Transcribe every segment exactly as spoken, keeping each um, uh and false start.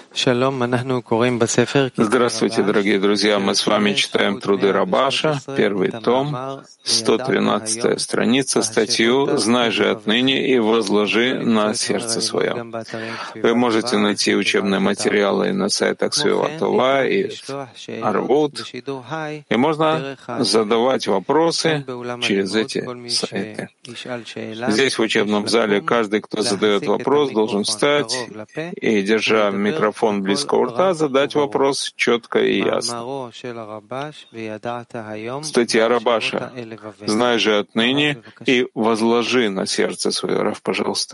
Здравствуйте, дорогие друзья! Мы с вами читаем труды Рабаша, первый том, сто тринадцатая страница, статью «Знай же отныне и возложи на сердце свое». Вы можете найти учебные материалы на сайтах Свиватова и Арвуд, и можно задавать вопросы через эти сайты. Здесь, в учебном зале, каждый, кто задает вопрос, должен встать и, держа микрофон близко у рта, задать вопрос четко и ясно. Статья Рабаша. «Знай же отныне и возложи на сердце свое». Рав, пожалуйста.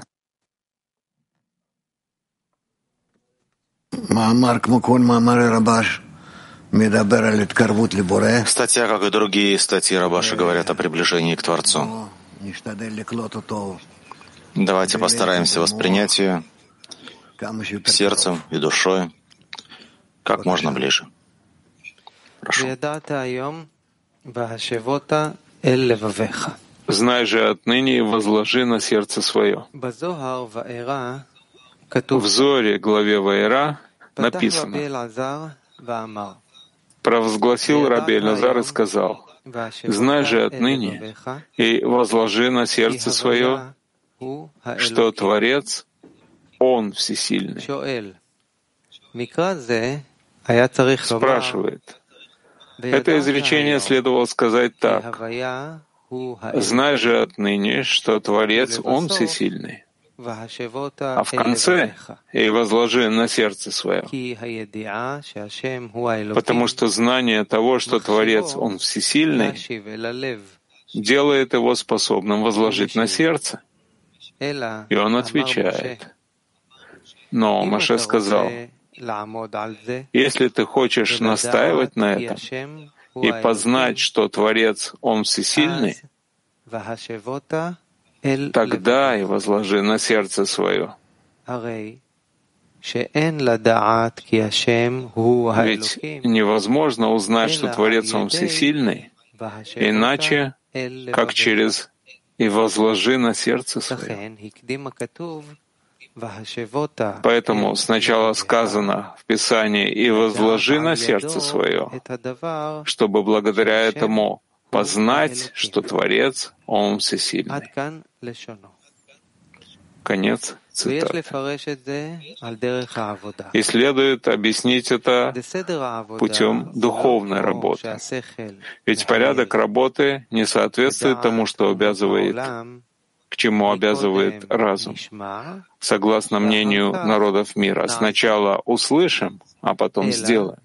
Статья, как и другие статьи Рабаша, говорят о приближении к Творцу. Давайте постараемся воспринять ее сердцем и душой как можно ближе. Прошу. «Знай же отныне и возложи на сердце свое». В Зоре, главе Ваэра, написано: «Провозгласил Раби Элазар и сказал: знай же отныне и возложи на сердце свое, что Творец, Он всесильный». Спрашивает. Это изречение следовало сказать так: «Знай же отныне, что Творец, Он всесильный». А в конце «и возложи на сердце свое», потому что знание того, что Творец, Он всесильный, делает его способным возложить на сердце. И он отвечает. Но Моше сказал: если ты хочешь настаивать на этом и познать, что Творец, Он всесильный, тогда и возложи на сердце свое. Ведь невозможно узнать, что Творец, Он всесильный, иначе, как через «и возложи на сердце свое». Поэтому сначала сказано в Писании «и возложи на сердце свое», чтобы благодаря этому познать, что Творец, Он всесильный. Конец цитаты. И следует объяснить это путем духовной работы. Ведь порядок работы не соответствует тому, что обязывает, к чему обязывает разум. Согласно мнению народов мира, сначала услышим, а потом сделаем.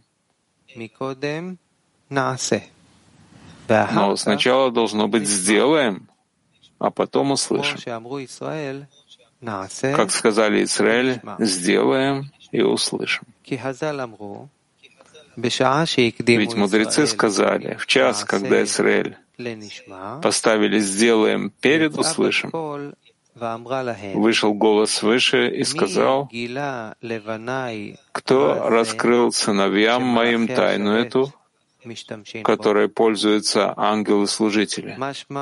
Но сначала должно быть «сделаем», а потом услышим. Как сказали Израиль, «сделаем и услышим». Ведь мудрецы сказали, в час, когда Израиль поставили «сделаем» перед «услышим», вышел голос свыше и сказал: «Кто раскрыл сыновьям моим тайну эту, которой пользуются ангелы-служители?»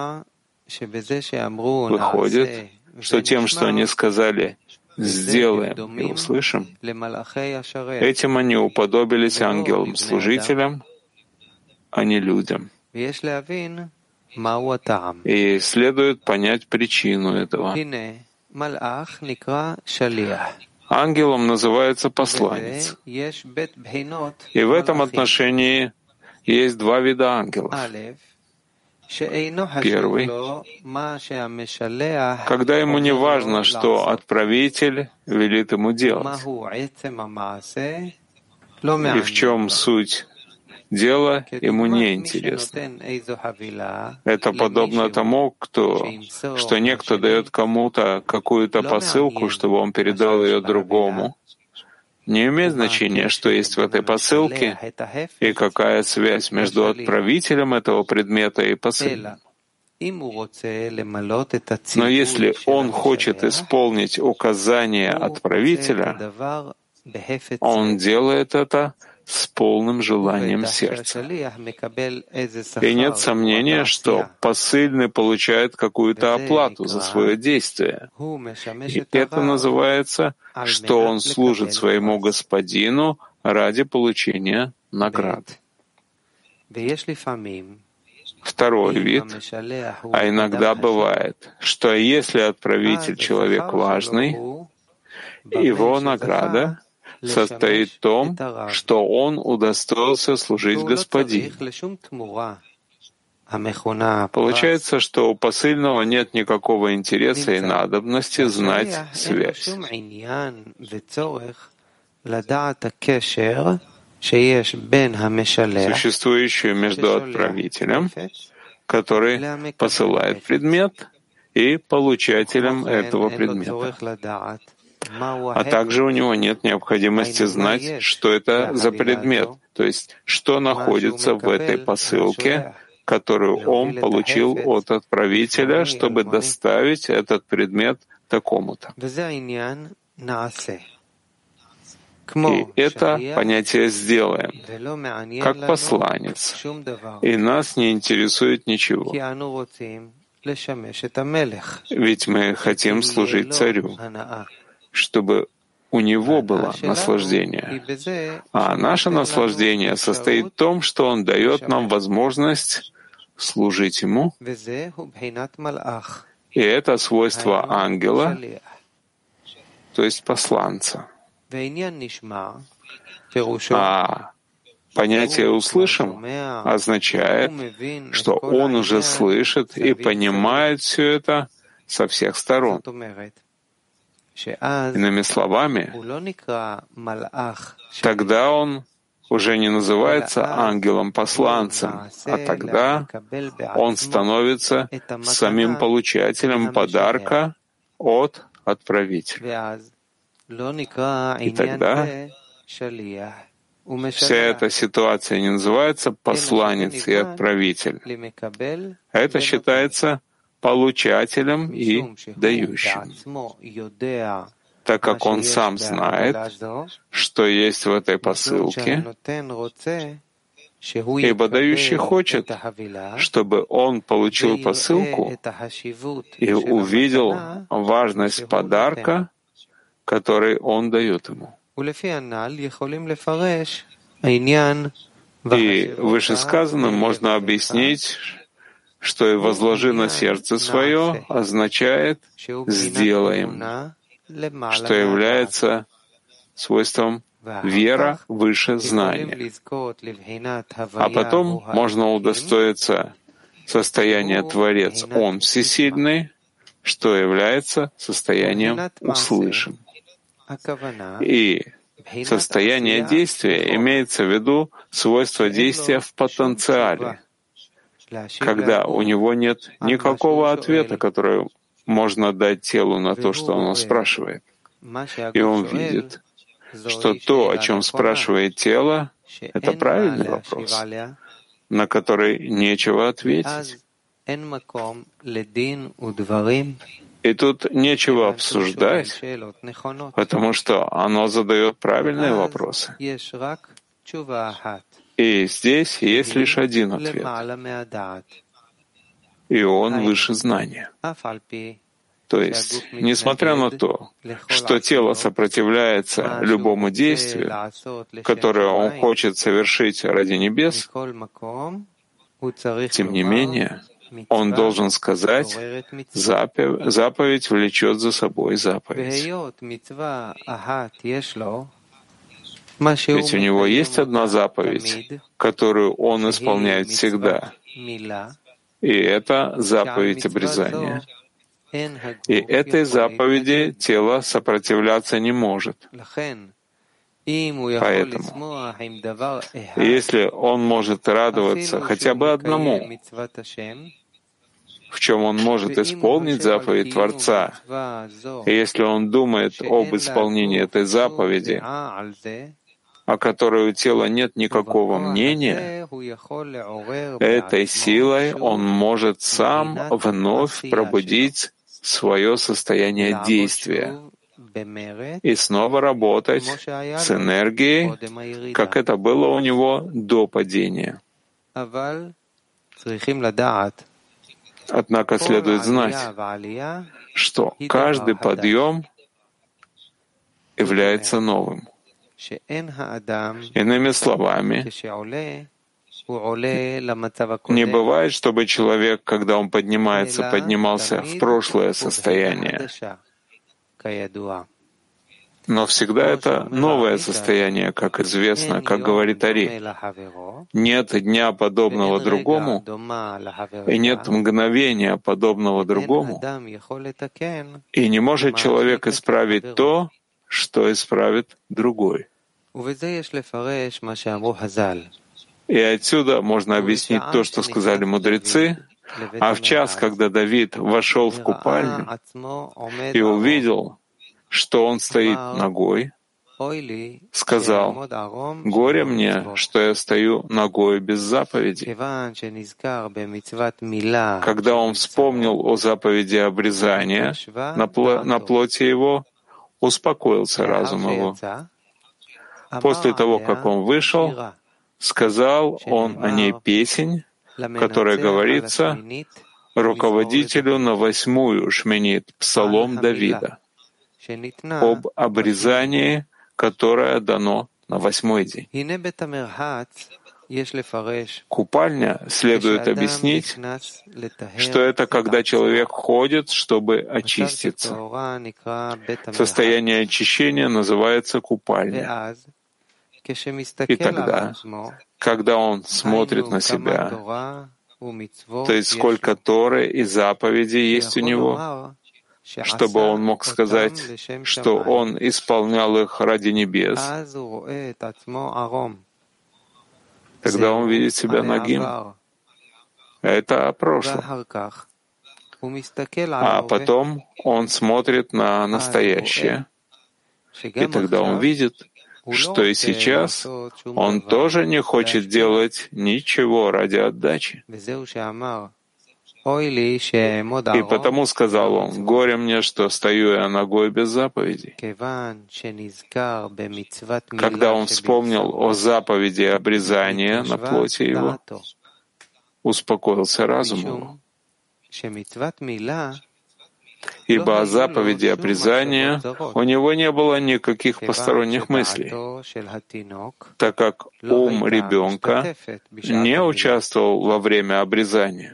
Выходит, что тем, что они сказали «сделаем и услышим», этим они уподобились ангелам-служителям, а не людям. И следует понять причину этого. Ангелом называется посланец. И в этом отношении есть два вида ангелов. Первый, когда ему не важно, что отправитель велит ему делать, и в чем суть дела ему не интересно. Это подобно тому, кто, что некто дает кому-то какую-то посылку, чтобы он передал ее другому. Не имеет значения, что есть в этой посылке и какая связь между отправителем этого предмета и посыльным. Но если он хочет исполнить указания отправителя, он делает это с полным желанием сердца. И нет сомнения, что посыльный получает какую-то оплату за свое действие. И это называется, что он служит своему господину ради получения наград. Второй вид, а иногда бывает, что если отправитель человек важный, его награда состоит в том, что он удостоился служить господину. Получается, что у посыльного нет никакого интереса и надобности знать связь, существующую между отправителем, который посылает предмет, и получателем этого предмета. А также у него нет необходимости знать, что это за предмет, то есть что находится в этой посылке, которую он получил от отправителя, чтобы доставить этот предмет такому-то. И это понятие «сделаем», как посланец, и нас не интересует ничего, ведь мы хотим служить царю, чтобы у него было наслаждение. А наше наслаждение состоит в том, что он дает нам возможность служить ему, и это свойство ангела, то есть посланца. А понятие «услышим» означает, что он уже слышит и понимает все это со всех сторон. Иными словами, тогда он уже не называется ангелом-посланцем, а тогда он становится самим получателем подарка от отправителя. И тогда вся эта ситуация не называется посланец и отправитель. Это считается получателем и дающим, так как он сам знает, что есть в этой посылке, ибо дающий хочет, чтобы он получил посылку и увидел важность подарка, который он дает ему. И вышесказанным можно объяснить, что и «возложи на сердце свое» означает «сделаем», что является свойством вера выше знания. А потом можно удостоиться состояния Творец, Он всесильный, что является состоянием «услышим». И состояние действия имеется в виду свойство действия в потенциале, когда у него нет никакого ответа, который можно дать телу на то, что оно спрашивает. И он видит, что то, о чем спрашивает тело, это правильный вопрос, на который нечего ответить. И тут нечего обсуждать, потому что оно задает правильные вопросы. И здесь есть лишь один ответ. И он выше знания. То есть, несмотря на то, что тело сопротивляется любому действию, которое он хочет совершить ради небес, тем не менее, он должен сказать, заповедь влечет за собой заповедь. Ведь у него есть одна заповедь, которую он исполняет всегда, и это заповедь обрезания. И этой заповеди тело сопротивляться не может. Поэтому, если он может радоваться хотя бы одному, в чем он может исполнить заповедь Творца, и если он думает об исполнении этой заповеди, о которой у тела нет никакого мнения, этой силой он может сам вновь пробудить свое состояние действия, и снова работать с энергией, как это было у него до падения. Однако следует знать, что каждый подъем является новым. Иными словами, не бывает, чтобы человек, когда он поднимается, поднимался в прошлое состояние. Но всегда это новое состояние, как известно, как говорит Ари. Нет дня подобного другому, и нет мгновения подобного другому, и не может человек исправить то, что исправит другой. И отсюда можно объяснить то, что сказали мудрецы, а в час, когда Давид вошел в купальню и увидел, что он стоит нагой, сказал: «Горе мне, что я стою нагой без заповеди». Когда он вспомнил о заповеди обрезания на, пло- на плоти его, успокоился разум его. После того, как он вышел, сказал он о ней песнь, которая говорится руководителю на восьмую шминит, псалом Давида, об обрезании, которое дано на восьмой день. Купальня следует объяснить, что это когда человек ходит, чтобы очиститься. Состояние очищения называется купальня. И тогда, когда он смотрит на себя, то есть сколько Торы и заповедей есть у него, чтобы он мог сказать, что он исполнял их ради небес, тогда он видит себя нагим. Это о прошлом. А потом он смотрит на настоящее, и тогда он видит, что и сейчас он тоже не хочет делать ничего ради отдачи. И потому сказал он: «Горе мне, что стою я ногой без заповедей». Когда он вспомнил о заповеди обрезания на плоти его, успокоился разум его. Ибо о заповеди обрезания у него не было никаких посторонних мыслей, так как ум ребенка не участвовал во время обрезания.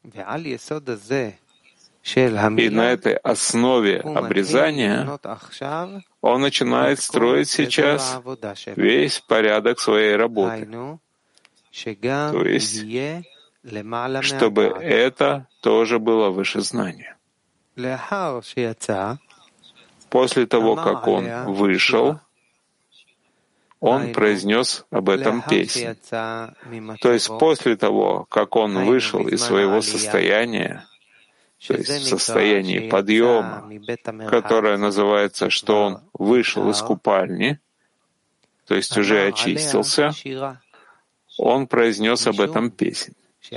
И на этой основе обрезания он начинает строить сейчас весь порядок своей работы. То есть, чтобы это тоже было выше знания. После того, как он вышел, он произнес об этом песнь. То есть после того, как он вышел из своего состояния, то есть в состоянии подъема, которое называется, что он вышел из купальни, то есть уже очистился, он произнес об этом песнь.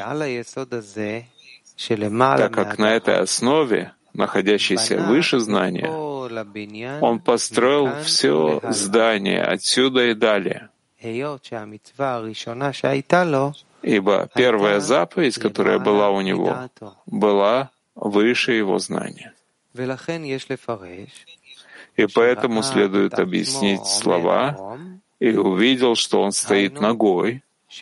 Так как на этой основе, находящейся выше знания, он построил все здание отсюда и далее. Ибо первая заповедь, которая была у него, была выше его знания. И поэтому следует объяснить слова: «И увидел, что он стоит нагой»,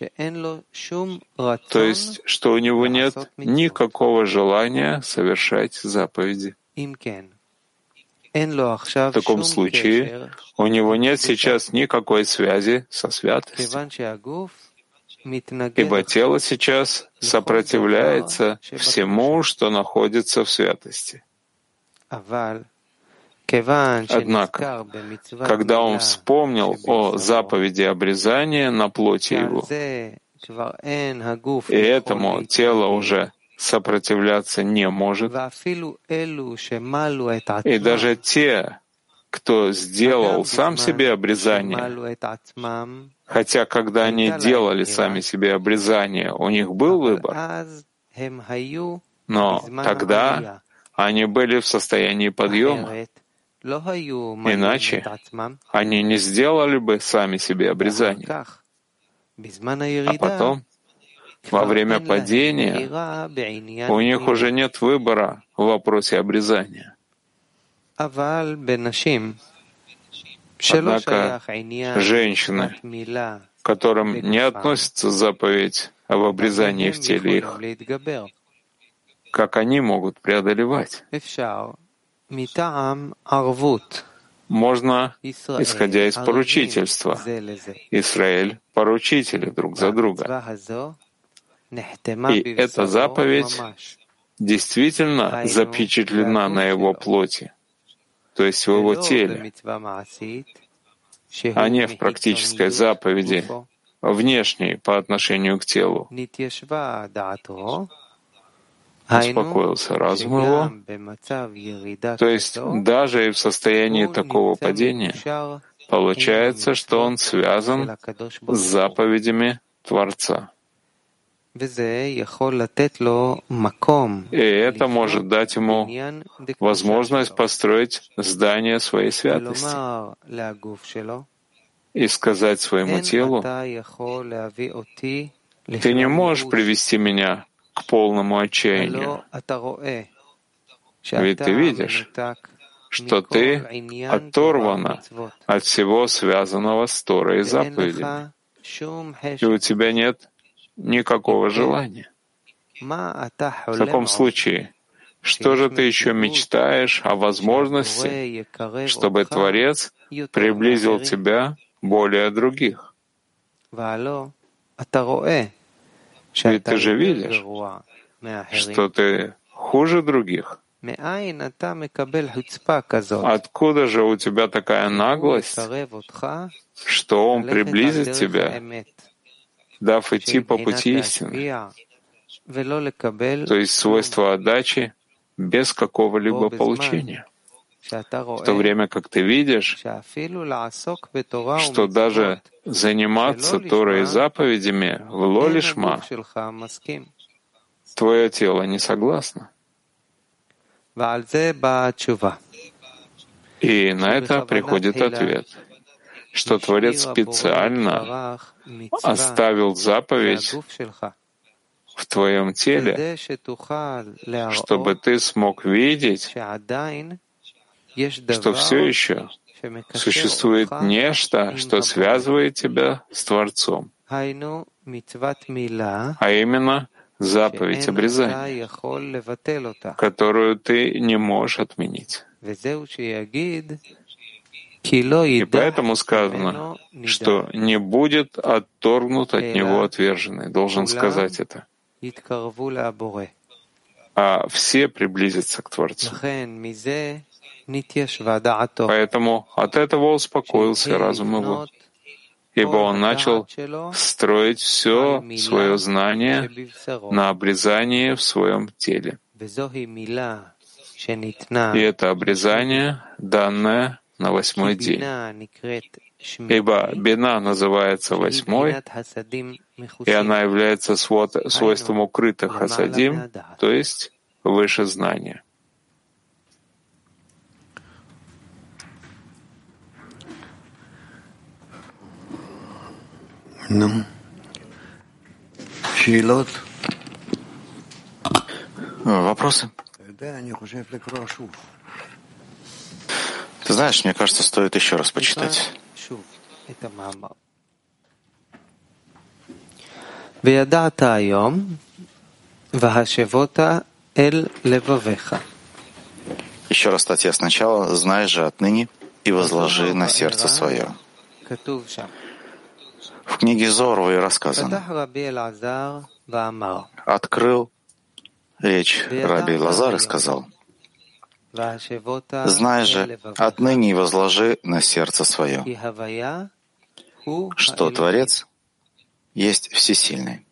то есть, что у него нет никакого желания совершать заповеди. В таком случае у него нет сейчас никакой связи со святостью, ибо тело сейчас сопротивляется всему, что находится в святости. Однако, когда он вспомнил о заповеди обрезания на плоти его, и этому тело уже сопротивляться не может, и даже те, кто сделал сам себе обрезание, хотя когда они делали сами себе обрезание, у них был выбор, но тогда они были в состоянии подъема. Иначе они не сделали бы сами себе обрезание. А потом, во время падения, у них уже нет выбора в вопросе обрезания. Однако женщины, к которым не относится заповедь об обрезании в теле их, как они могут преодолевать? Можно, исходя из поручительства. Израиль — поручители друг за друга. И эта заповедь действительно запечатлена на его плоти, то есть в его теле, а не в практической заповеди, внешней по отношению к телу. Успокоился разум его, то есть даже и в состоянии такого падения получается, что он связан с заповедями Творца. И это может дать ему возможность построить здание своей святости и сказать своему телу: «Ты не можешь привести меня к полному отчаянию, ведь ты видишь, что ты оторвана от всего связанного с Торой и заповедями, и у тебя нет никакого желания. В таком случае, что же ты еще мечтаешь о возможности, чтобы Творец приблизил тебя более других? Ведь ты же видишь, что ты хуже других. Откуда же у тебя такая наглость, что Он приблизит тебя, дав идти по пути истины, то есть свойство отдачи без какого-либо получения, в то время как ты видишь, что даже заниматься Торой и заповедями в ло-лишма твое тело не согласно. И на это приходит ответ, что Творец специально оставил заповедь в твоем теле, чтобы ты смог видеть, что все еще существует нечто, что связывает тебя с Творцом, а именно заповедь обрезания, которую ты не можешь отменить. И поэтому сказано, что не будет отторгнут от него отверженный, должен сказать это, а все приблизятся к Творцу. Поэтому от этого успокоился разум его, ибо он начал строить все свое знание на обрезании в своем теле. И это обрезание, данное на восьмой день. Ибо бина называется восьмой, и она является свойством укрытых хасадим, то есть выше знания. Ну, вопросы? Ты знаешь, мне кажется, стоит еще раз почитать. Еще раз статья сначала. «Знай же отныне и возложи на сердце свое». В книге Зоровой рассказано: «Открыл речь Раби Элазар и сказал: знай же отныне и возложи на сердце свое, что Творец есть всесильный».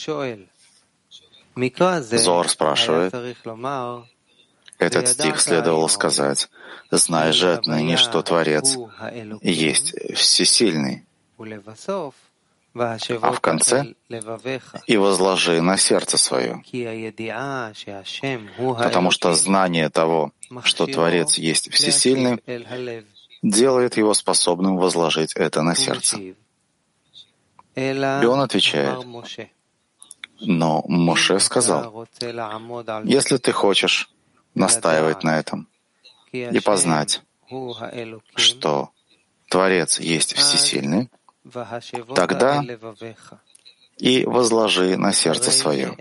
Зор спрашивает, этот стих следовало сказать: знай же отныне, что Творец есть всесильный. А в конце «и возложи на сердце свое», потому что знание того, что Творец есть всесильный, делает его способным возложить это на сердце. И он отвечает: но Моше сказал: если ты хочешь настаивать на этом и познать, что Творец есть всесильный, тогда и возложи на сердце свое.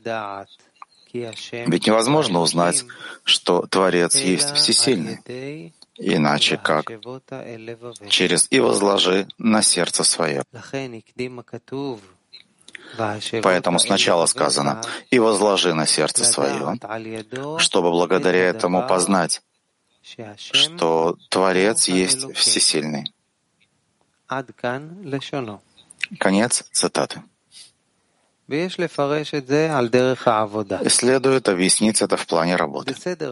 Ведь невозможно узнать, что Творец есть всесильный, иначе как через «и возложи на сердце свое». Поэтому сначала сказано «и возложи на сердце свое», чтобы благодаря этому познать, что Творец есть всесильный. Конец цитаты. И следует объяснить это в плане работы.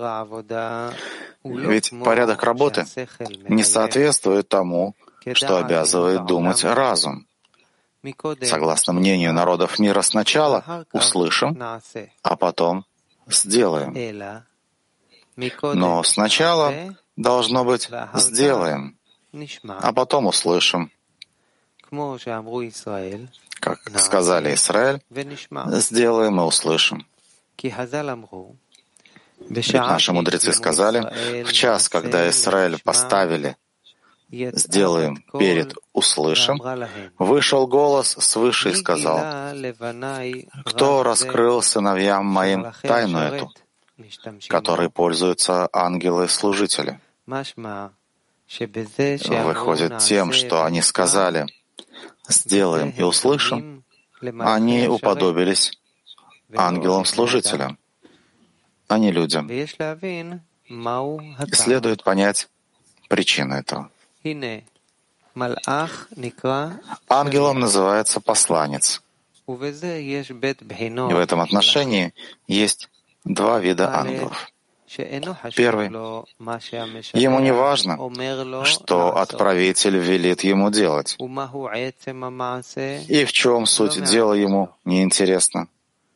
Ведь порядок работы не соответствует тому, что обязывает думать разум. Согласно мнению народов мира, сначала услышим, а потом сделаем. Но сначала должно быть сделаем, а потом услышим. Как сказали Израиль, сделаем и услышим. Ведь наши мудрецы сказали, в час, когда Израиль поставили «сделаем» перед «услышим», вышел голос свыше и сказал: «Кто раскрыл сыновьям моим тайну эту, которой пользуются ангелы-служители?» Выходит, тем, что они сказали «сделаем и услышим», они уподобились ангелам-служителям, а не людям. И следует понять причину этого. Ангелом называется посланец. И в этом отношении есть два вида ангелов. Первый. Ему не важно, что отправитель велит ему делать, и в чем суть дела ему не интересно.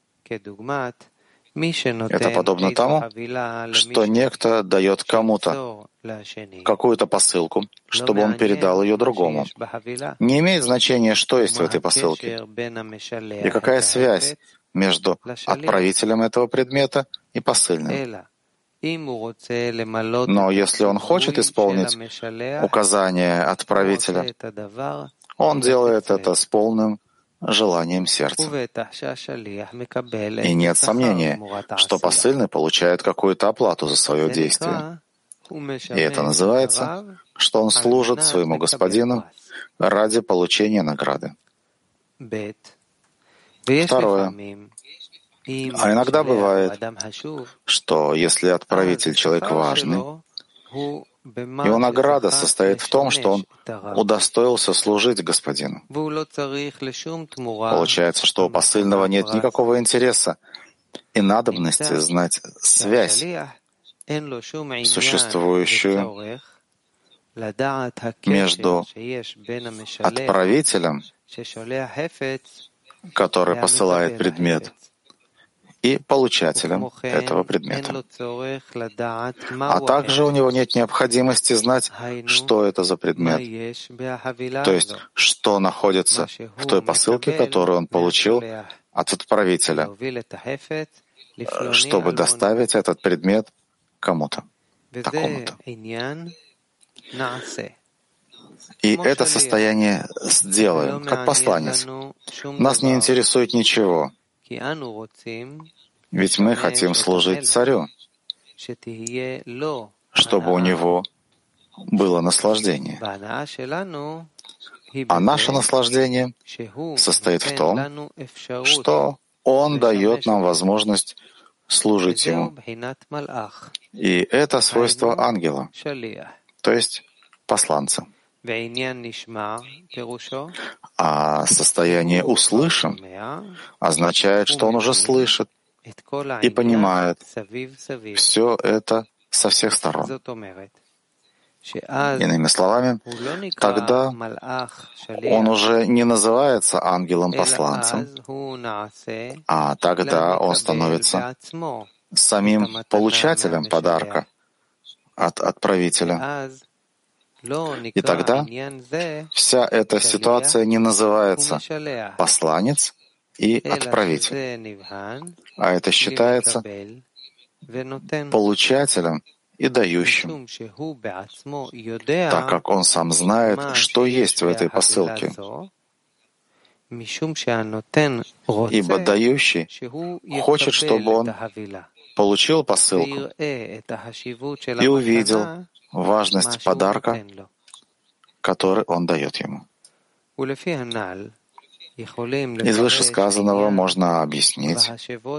Это подобно тому, что некто дает кому-то какую-то посылку, чтобы он передал ее другому. Не имеет значения, что есть в этой посылке, и какая связь между отправителем этого предмета и посыльным. Но если он хочет исполнить указание отправителя, он делает это с полным желанием сердца. И нет сомнения, что посыльный получает какую-то оплату за свое действие. И это называется, что он служит своему господину ради получения награды. Второе. А иногда бывает, что если отправитель человек важный, его награда состоит в том, что он удостоился служить господину. Получается, что у посыльного нет никакого интереса и надобности знать связь, существующую между отправителем, который посылает предмет, и получателем этого предмета. А также у него нет необходимости знать, что это за предмет, то есть что находится в той посылке, которую он получил от отправителя, чтобы доставить этот предмет кому-то, такому-то. И это состояние «сделаем», как посланец. Нас не интересует ничего, ведь мы хотим служить царю, чтобы у него было наслаждение. А наше наслаждение состоит в том, что он дает нам возможность служить ему. И это свойство ангела, то есть посланца. А состояние «услышим» означает, что он уже слышит и понимает все это со всех сторон. Иными словами, тогда он уже не называется ангелом-посланцем, а тогда он становится самим получателем подарка, от отправителя. И тогда вся эта ситуация не называется посланец и отправитель, а это считается получателем и дающим, так как он сам знает, что есть в этой посылке. Ибо дающий хочет, чтобы он получил посылку и увидел важность подарка, который он дает ему. Из вышесказанного можно объяснить,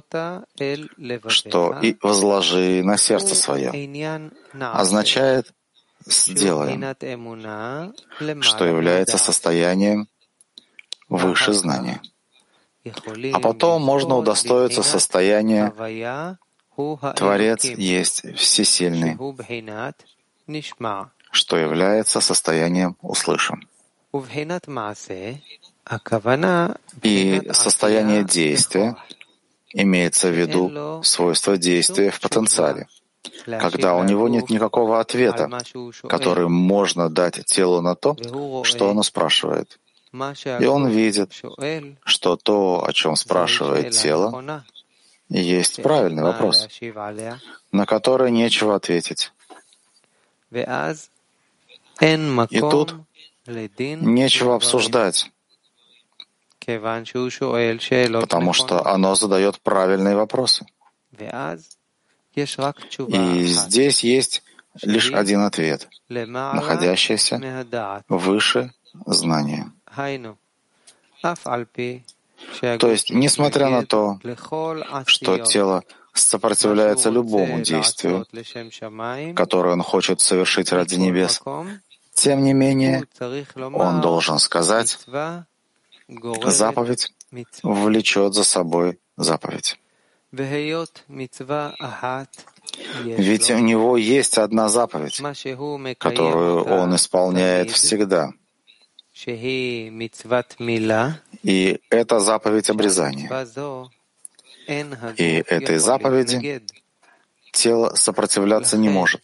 что и возложи на сердце свое означает «сделаем», что является состоянием выше знания. А потом можно удостоиться состояния «Творец есть всесильный», что является состоянием «услышим». И состояние действия имеется в виду свойство действия в потенциале, когда у него нет никакого ответа, который можно дать телу на то, что оно спрашивает. И он видит, что то, о чем спрашивает тело, есть правильный вопрос, на который нечего ответить. И тут нечего обсуждать, потому что оно задает правильные вопросы. И здесь есть лишь один ответ, находящийся выше знания. То есть, несмотря на то, что тело сопротивляется любому действию, которое он хочет совершить ради небес, тем не менее, он должен сказать, заповедь влечет за собой заповедь. Ведь у него есть одна заповедь, которую он исполняет всегда. И это заповедь обрезания. И этой заповеди тело сопротивляться не может.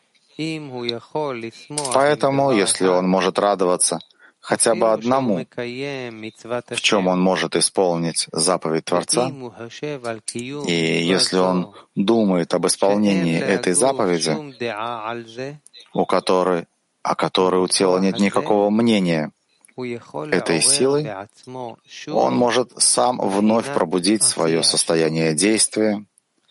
Поэтому, если он может радоваться хотя бы одному, в чем он может исполнить заповедь Творца, и если он думает об исполнении этой заповеди, у которой, о которой у тела нет никакого мнения, этой силой, он может сам вновь пробудить свое состояние действия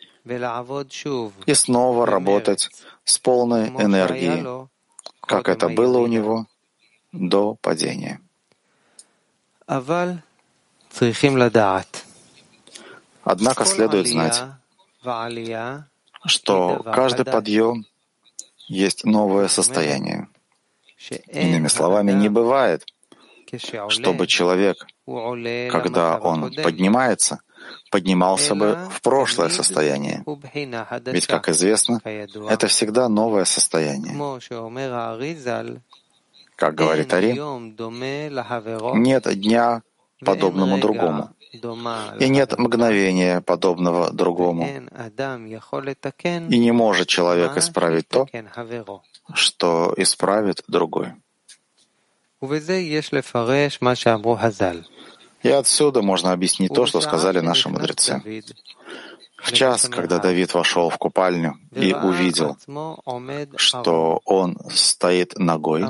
и снова работать с полной энергией, как это было у него до падения. Однако следует знать, что каждый подъем есть новое состояние. Иными словами, не бывает, чтобы человек, когда он поднимается, поднимался бы в прошлое состояние. Ведь, как известно, это всегда новое состояние. Как говорит Ари, нет дня, подобному другому, и нет мгновения, подобного другому. И не может человек исправить то, что исправит другой. И отсюда можно объяснить то, что сказали наши мудрецы. В час, когда Давид вошел в купальню и увидел, что он стоит нагой,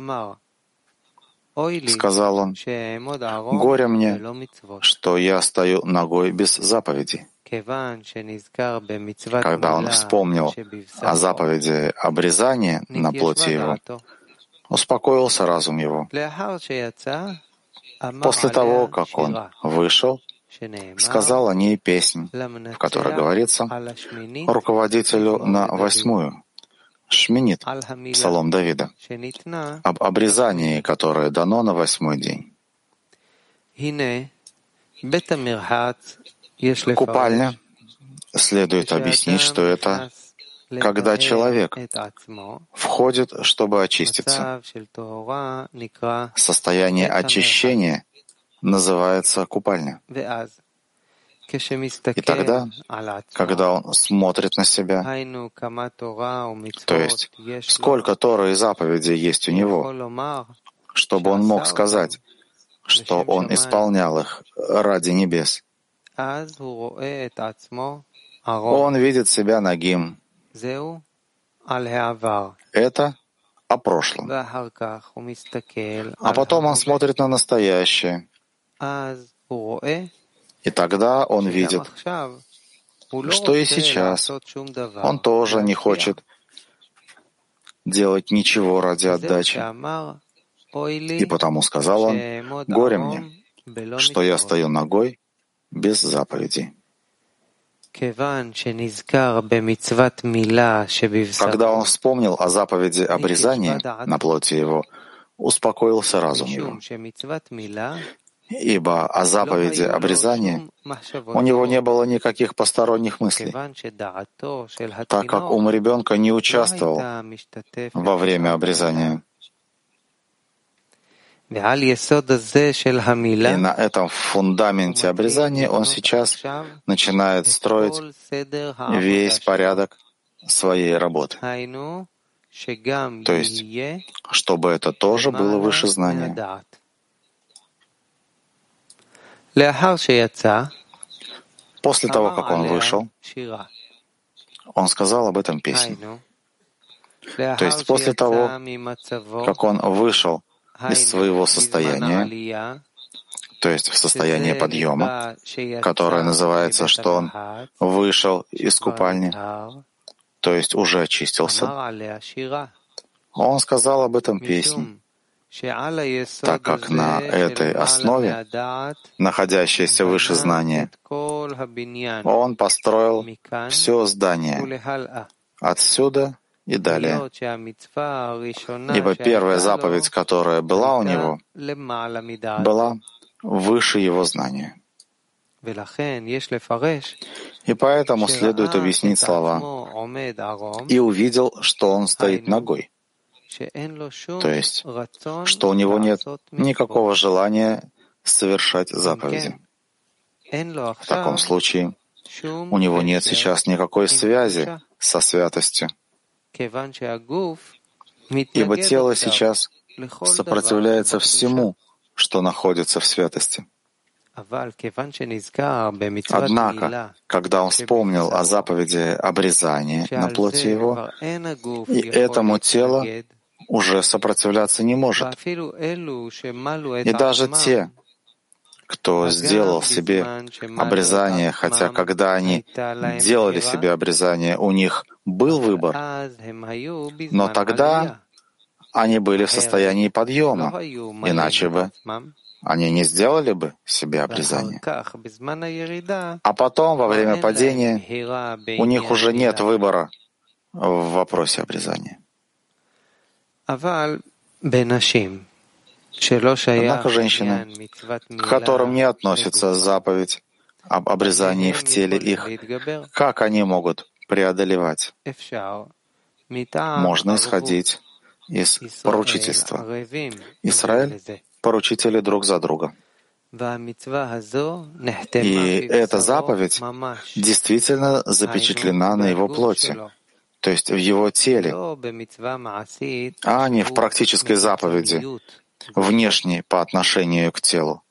сказал он, «Горе мне, что я стою нагой без заповедей». Когда он вспомнил о заповеди обрезания на плоти его, успокоился разум его. После того, как он вышел, сказал о ней песнь, в которой говорится руководителю на восьмую, Шминит, Псалом Давида, об обрезании, которое дано на восьмой день. Купальня, следует объяснить, что это когда человек входит, чтобы очиститься. Состояние очищения называется купальня. И тогда, когда он смотрит на себя, то есть сколько Торы и заповедей есть у него, чтобы он мог сказать, что он исполнял их ради небес, он видит себя нагим. Это о прошлом. А потом он смотрит на настоящее. И тогда он видит, что и сейчас он тоже не хочет делать ничего ради отдачи. И потому сказал он: «Горе мне, что я стою нагой без заповедей». Когда он вспомнил о заповеди обрезания на плоти его, успокоился разум его. Ибо о заповеди обрезания у него не было никаких посторонних мыслей, так как ум ребенка не участвовал во время обрезания. И на этом фундаменте обрезания он сейчас начинает строить весь порядок своей работы. То есть, чтобы это тоже было выше знания. После того, как он вышел, он сказал об этом песню. То есть после того, как он вышел из своего состояния, то есть в состояние подъема, которое называется, что он вышел из купальни, то есть уже очистился, он сказал об этом песню, так как на этой основе, находящейся выше знания, он построил все здание отсюда и далее. Ибо первая заповедь, которая была у него, была выше его знания. И поэтому следует объяснить слова «и увидел, что он стоит нагой». То есть, что у него нет никакого желания совершать заповеди. В таком случае у него нет сейчас никакой связи со святостью, ибо тело сейчас сопротивляется всему, что находится в святости. Однако, когда он вспомнил о заповеди обрезания на плоти его, и этому тело уже сопротивляться не может. И даже те, кто сделал себе обрезание, хотя когда они делали себе обрезание, у них был выбор, но тогда они были в состоянии подъема, иначе бы они не сделали бы себе обрезание. А потом, во время падения, у них уже нет выбора в вопросе обрезания. Однако женщины, к которым не относится заповедь об обрезании в теле их, как они могут преодолевать? Можно исходить из поручительства. Израиль — поручители друг за друга. И эта заповедь действительно запечатлена на его плоти, то есть в его теле, а не в практической заповеди, внешней по отношению к телу.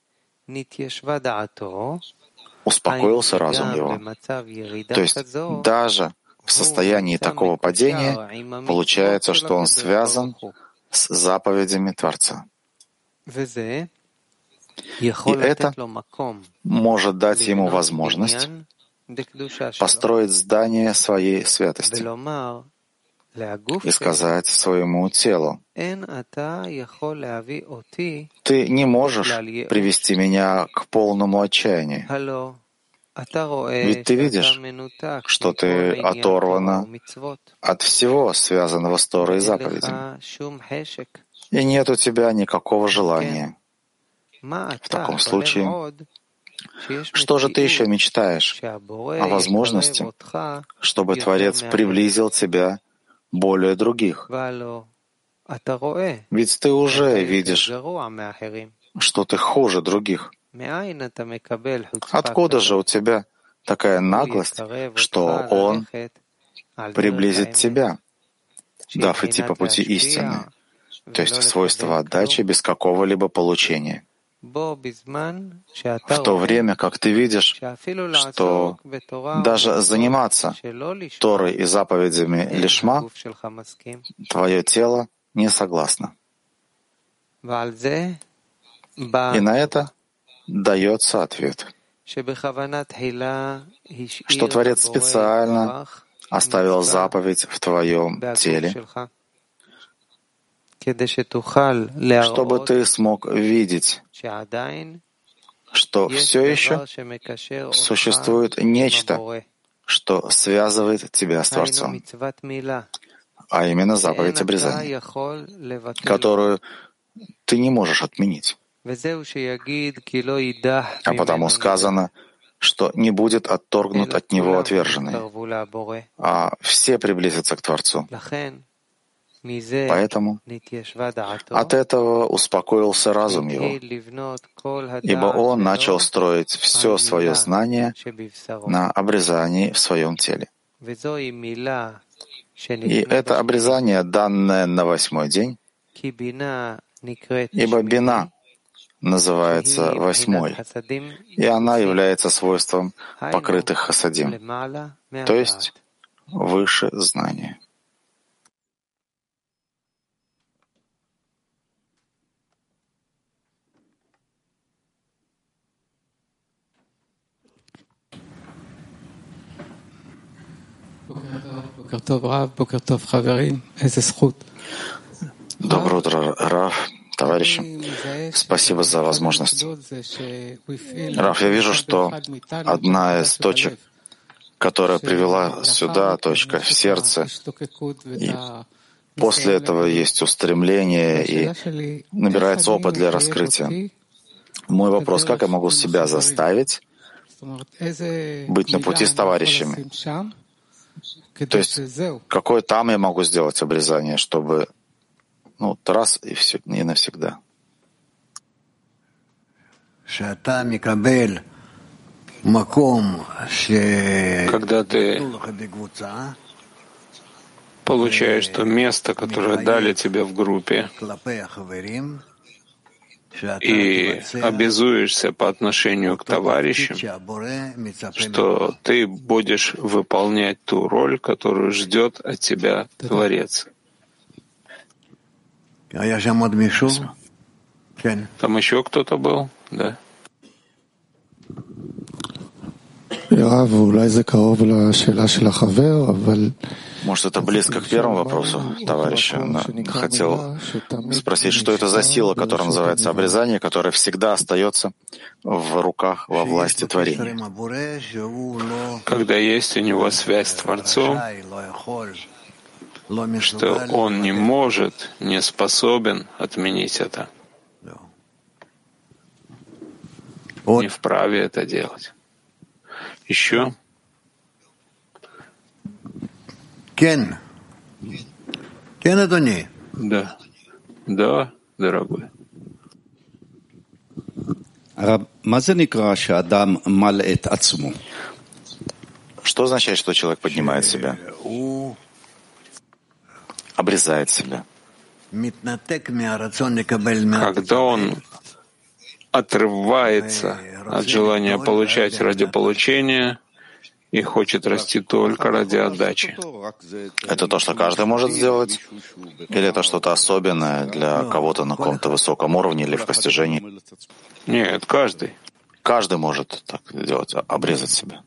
Успокоился разум его. То есть даже в состоянии такого падения получается, что он связан с заповедями Творца. И это может дать ему возможность построить здание своей святости и сказать своему телу: «Ты не можешь привести меня к полному отчаянию. Ведь ты видишь, что ты оторвана от всего, связанного с Торой и заповедями, и нет у тебя никакого желания. В таком случае, что же ты еще мечтаешь о возможности, чтобы Творец приблизил тебя более других? Ведь ты уже видишь, что ты хуже других. Откуда же у тебя такая наглость, что он приблизит тебя, дав идти по пути истины, то есть свойство отдачи без какого-либо получения? В то время как ты видишь, что даже заниматься Торой и заповедями лишма, твое тело не согласно. И на это дается ответ, что Творец специально оставил заповедь в твоем теле, чтобы ты смог видеть, что все еще существует нечто, что связывает тебя с Творцом, а именно заповедь обрезания, которую ты не можешь отменить. А потому сказано, что не будет отторгнут от него отверженный, а все приблизятся к Творцу. Поэтому от этого успокоился разум его, ибо он начал строить все свое знание на обрезании в своем теле. И это обрезание, данное на восьмой день, ибо бина называется восьмой, и она является свойством покрытых хасадим, то есть выше знания. Доброе утро, Рав, товарищи. Спасибо за возможность. Рав, я вижу, что одна из точек, которая привела сюда, точка в сердце, и после этого есть устремление и набирается опыт для раскрытия. Мой вопрос, как я могу себя заставить быть на пути с товарищами? То есть, какое там я могу сделать обрезание, чтобы, ну, раз и все, не навсегда? Когда ты получаешь то место, которое дали тебе в группе, и обязуешься по отношению к товарищам, что ты будешь выполнять ту роль, которую ждет от тебя Творец. Там еще кто-то был? Да. Может, это близко к первому вопросу товарища. Но хотел спросить, что это за сила, которая называется обрезание, которая всегда остается в руках, во власти творения. Когда есть у него связь с Творцом, что он не может, не способен отменить это. Не вправе это делать. Еще? Кен. Кен, Адони. Да. Да, дорогой. Что означает, что человек поднимает себя? Обрезает себя. Когда он отрывается от желания получать ради получения и хочет расти только ради отдачи. Это то, что каждый может сделать? Или это что-то особенное для кого-то на каком-то высоком уровне или в постижении? Нет, каждый. Каждый может так делать, обрезать себя.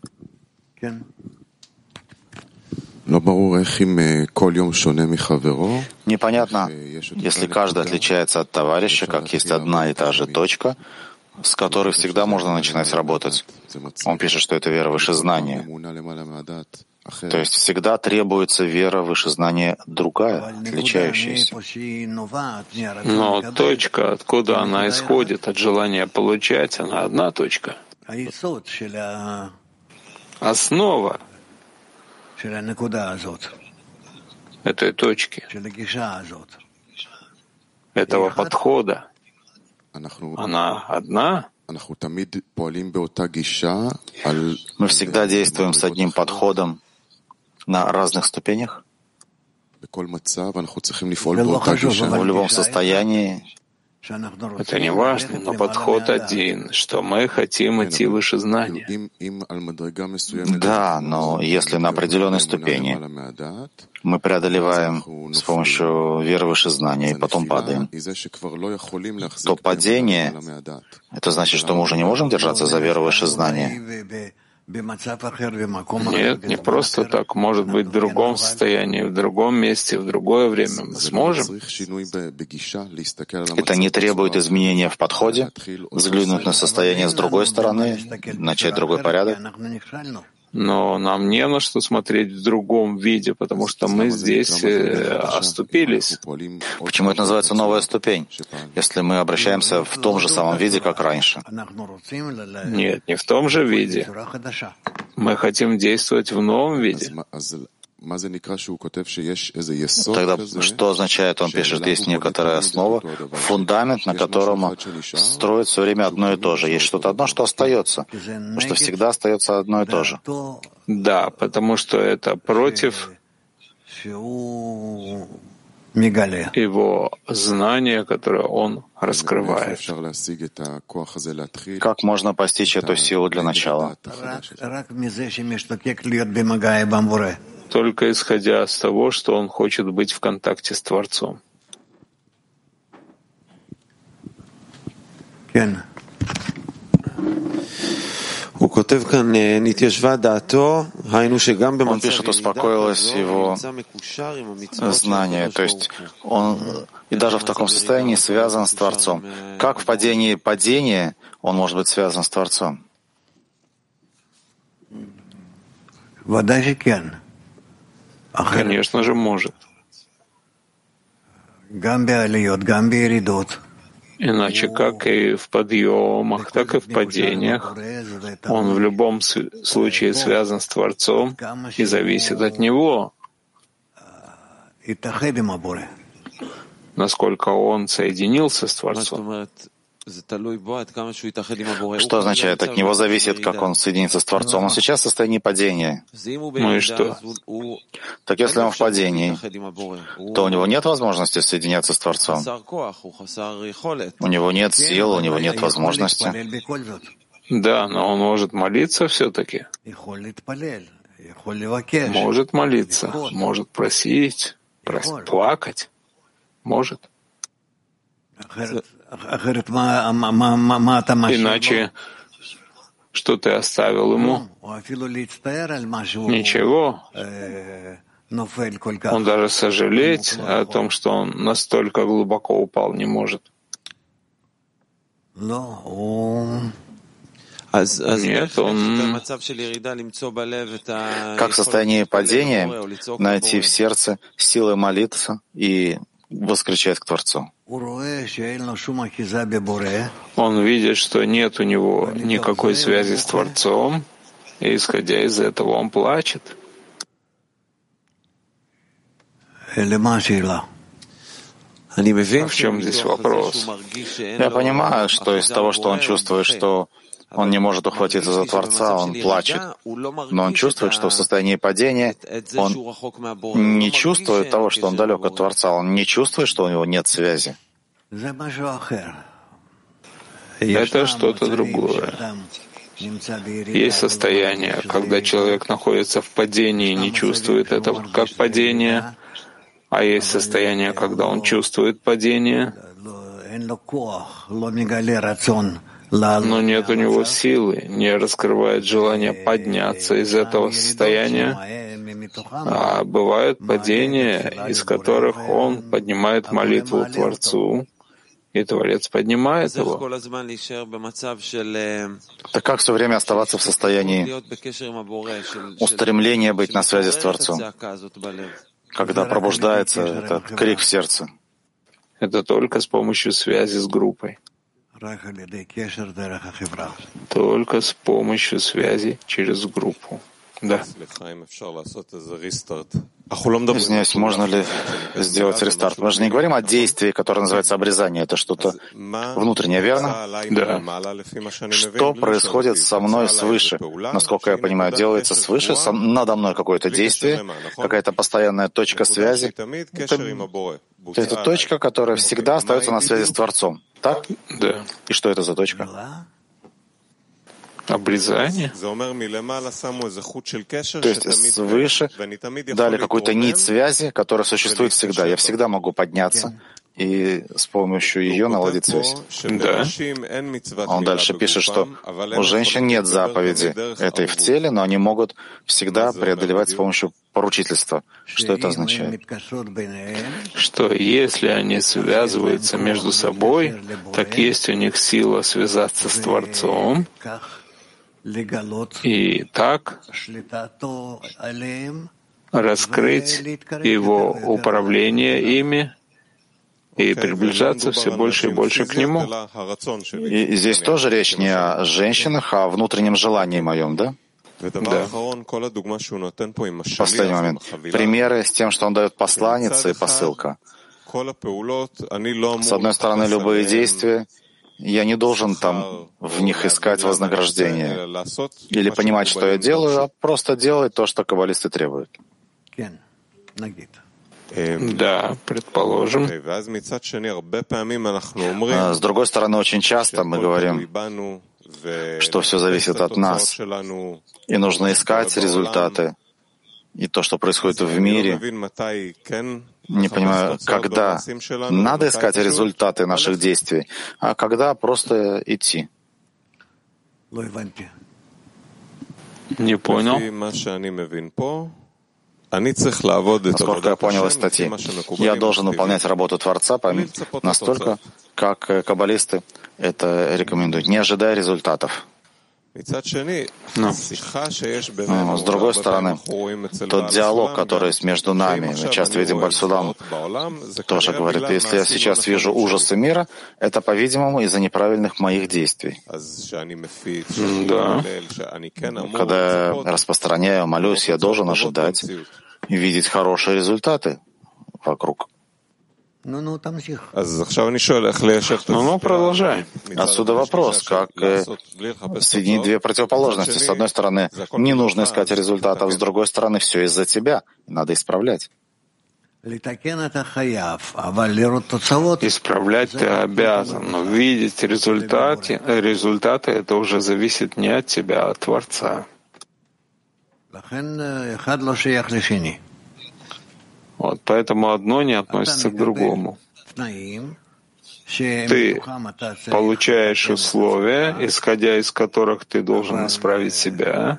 Непонятно, если каждый отличается от товарища, как есть одна и та же точка, с которой всегда можно начинать работать. Он пишет, что это вера выше знания. То есть всегда требуется вера выше знания другая, отличающаяся. Но точка, откуда она исходит от желания получать, она одна точка. Основа этой точки, этого подхода, она одна, Мы всегда действуем с одним подходом на разных ступенях, в любом состоянии. Это не важно, но подход один, что мы хотим идти выше знания. Да, но если на определенной ступени мы преодолеваем с помощью веры выше знания и потом падаем, то падение — это значит, что мы уже не можем держаться за веру выше знания. Нет, не просто так. Может быть, в другом состоянии, в другом месте, в другое время мы сможем. Это не требует изменения в подходе, взглянуть на состояние с другой стороны, начать другой порядок. Но нам не на что смотреть в другом виде, потому что мы здесь э, оступились. Почему это называется новая ступень, если мы обращаемся в том же самом виде, как раньше? Нет, не в том же виде. Мы хотим действовать в новом виде. Тогда что означает, он пишет, есть некоторая основа, фундамент, на котором строит все время одно и то же. Есть что-то одно, что остается, потому что всегда остается одно и то же. Да, потому что это против его знания, которое он раскрывает. Как можно постичь эту силу для начала? Только исходя из того, что он хочет быть в контакте с Творцом. Он пишет, успокоилось его знание, то есть он и даже в таком состоянии связан с Творцом. Как в падении падения он может быть связан с Творцом? Конечно же, может. Иначе, как и в подъемах, так и в падениях, он в любом случае связан с Творцом и зависит от Него, насколько он соединился с Творцом. Что означает, от него зависит, как он соединится с Творцом? Он сейчас в состоянии падения. Ну и что? Так если он в падении, то у него нет возможности соединяться с Творцом. У него нет сил, у него нет возможности. Да, но он может молиться все-таки. Может молиться, может просить, прос... плакать. Может. Иначе, что ты оставил ему? Ничего. Он даже сожалеть о том, что он настолько глубоко упал, не может. Нет, он... Как в состоянии падения найти в сердце силы молиться и воскричать к Творцу. Он видит, что нет у него никакой связи с Творцом, и, исходя из этого, он плачет. А в чем здесь вопрос? Я понимаю, что из того, что он чувствует, что он не может ухватиться за Творца, он плачет. Но он чувствует, что в состоянии падения он не чувствует того, что он далек от Творца. Он не чувствует, что у него нет связи. Это что-то другое. Есть состояние, когда человек находится в падении и не чувствует этого как падение, а есть состояние, когда он чувствует падение, но нет у него силы, не раскрывает желание подняться из этого состояния, а бывают падения, из которых он поднимает молитву Творцу, и Творец поднимает его. Так как все время оставаться в состоянии устремления быть на связи с Творцом, когда пробуждается этот крик в сердце? Это только с помощью связи с группой. Только с помощью связи через группу. Да. Извиняюсь, можно ли сделать рестарт? Мы же не говорим о действии, которое называется обрезание. Это что-то внутреннее, верно? Да. Что происходит со мной свыше? Насколько я понимаю, делается свыше, со, надо мной какое-то действие, какая-то постоянная точка связи. Это, это точка, которая всегда остается на связи с Творцом. Так? Да. И что это за точка? Обрезание? То есть свыше дали какую-то нить связи, которая существует всегда. Я всегда могу подняться и с помощью ее наладить связь. Да. Он дальше пишет, что у женщин нет заповеди этой в теле, но они могут всегда преодолевать с помощью поручительства. Что это означает? Что если они связываются между собой, так есть у них сила связаться с Творцом, и так раскрыть его управление ими и приближаться все больше и больше к нему. И здесь тоже речь не о женщинах, а о внутреннем желании моем, да? Да. Последний момент. Примеры с тем, что он дает посланнице и посылка. С одной стороны, любые действия, я не должен там в них искать вознаграждение или понимать, что я делаю, а просто делать то, что каббалисты требуют. Да, предположим. С другой стороны, очень часто мы говорим, что все зависит от нас, и нужно искать результаты. И то, что происходит в мире, не понимаю, когда надо искать результаты наших действий, а когда просто идти. Не понял. Насколько я понял из статьи, я должен выполнять работу Творца настолько, как каббалисты это рекомендуют, не ожидая результатов. Но. Но, с другой стороны, тот диалог, который есть между нами, мы часто видим Бальсулам, тоже говорит, если я сейчас вижу ужасы мира, это, по-видимому, из-за неправильных моих действий. Да. Когда я распространяю, молюсь, я должен ожидать и видеть хорошие результаты вокруг. Ну, ну, там тихо. Ну, ну, продолжай. Отсюда вопрос, как э, соединить две противоположности. С одной стороны, не нужно искать результатов, с другой стороны, все из-за тебя, надо исправлять. Исправлять ты обязан, но видеть результаты, результаты это уже зависит не от тебя, а от Творца. Вот, поэтому одно не относится к другому. Ты получаешь условия, исходя из которых ты должен исправить себя,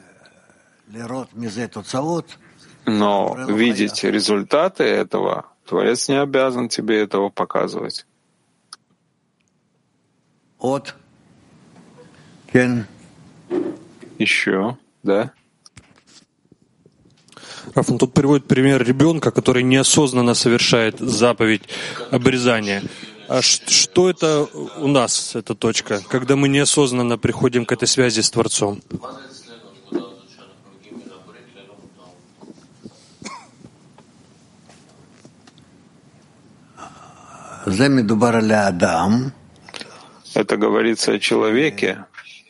но видеть результаты этого, Творец не обязан тебе этого показывать. От. Еще, да? Раф, он тут приводит пример ребенка, который неосознанно совершает заповедь обрезания. А что это у нас, эта точка, когда мы неосознанно приходим к этой связи с Творцом? Это говорится о человеке,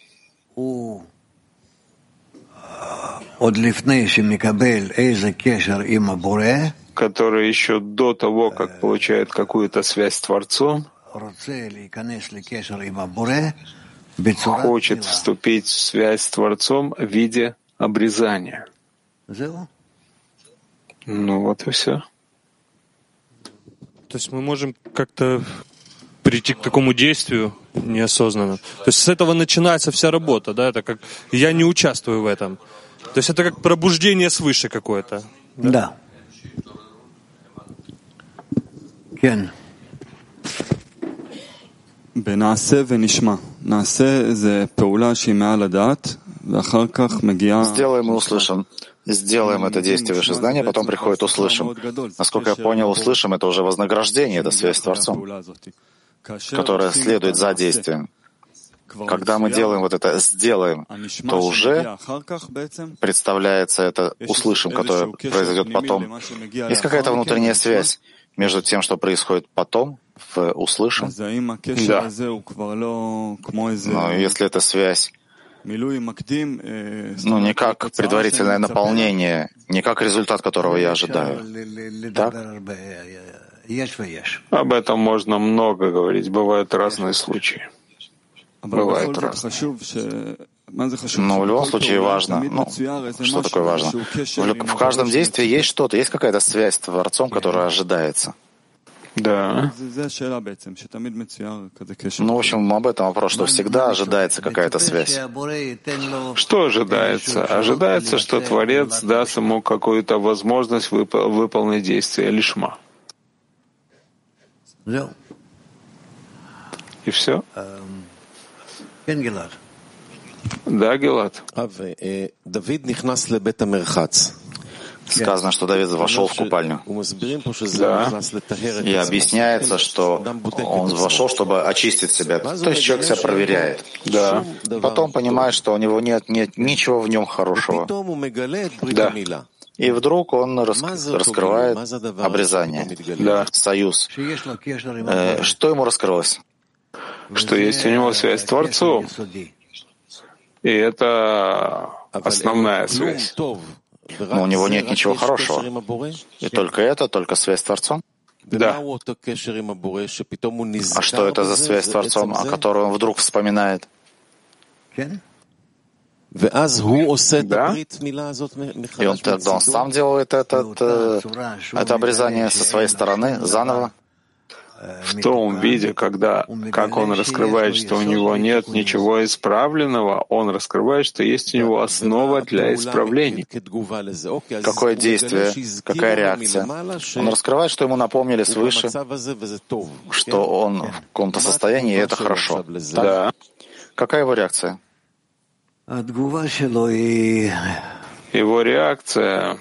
который еще до того, как получает какую-то связь с Творцом, хочет вступить в связь с Творцом в виде обрезания. Ну вот и все. То есть мы можем как-то прийти к такому действию неосознанно. То есть с этого начинается вся работа, да? Это как я не участвую в этом. То есть это как пробуждение свыше какое-то. Да. Да. Кен. Сделаем и услышим. Сделаем это действие выше знания, потом приходит услышим. Насколько я понял, услышим — это уже вознаграждение, это связь с Творцом, которая следует за действием. Когда мы делаем вот это «сделаем», то уже представляется это «услышим», которое произойдет потом. Есть какая-то внутренняя связь между тем, что происходит потом, в «услышим». Да. Но если эта связь, ну, не как предварительное наполнение, не как результат, которого я ожидаю. Так? Об этом можно много говорить. Бывают разные случаи. Бывает разные. Но в любом случае важно. Ну, что такое важно? В, в каждом действии есть что-то, есть какая-то связь с Творцом, которая ожидается. Да. Ну, в общем, об этом вопрос, что всегда ожидается какая-то связь. Что ожидается? Ожидается, что Творец даст ему какую-то возможность вып- выполнить действие лишма. И все? Да, Гилад. Сказано, что Давид вошел в купальню. Да. И объясняется, что он вошел, чтобы очистить себя. То есть человек себя проверяет. Да. Потом понимает, что у него нет, нет ничего в нем хорошего. Да. И вдруг он рас, раскрывает обрезание, Да. союз. Э, что ему раскрылось? Что есть у него связь с Творцом. И это основная связь. Но у него нет ничего хорошего. И только это, только связь с Творцом? Да. А что это за связь с Творцом, о которой он вдруг вспоминает? Да. И он тогда он сам делает этот, это обрезание со своей стороны заново? В том виде, когда, как он раскрывает, что у него нет ничего исправленного, он раскрывает, что есть у него основа для исправления. Какое действие, какая реакция? Он раскрывает, что ему напомнили свыше, что он в каком-то состоянии, и это хорошо. Да. Какая его реакция? Его реакция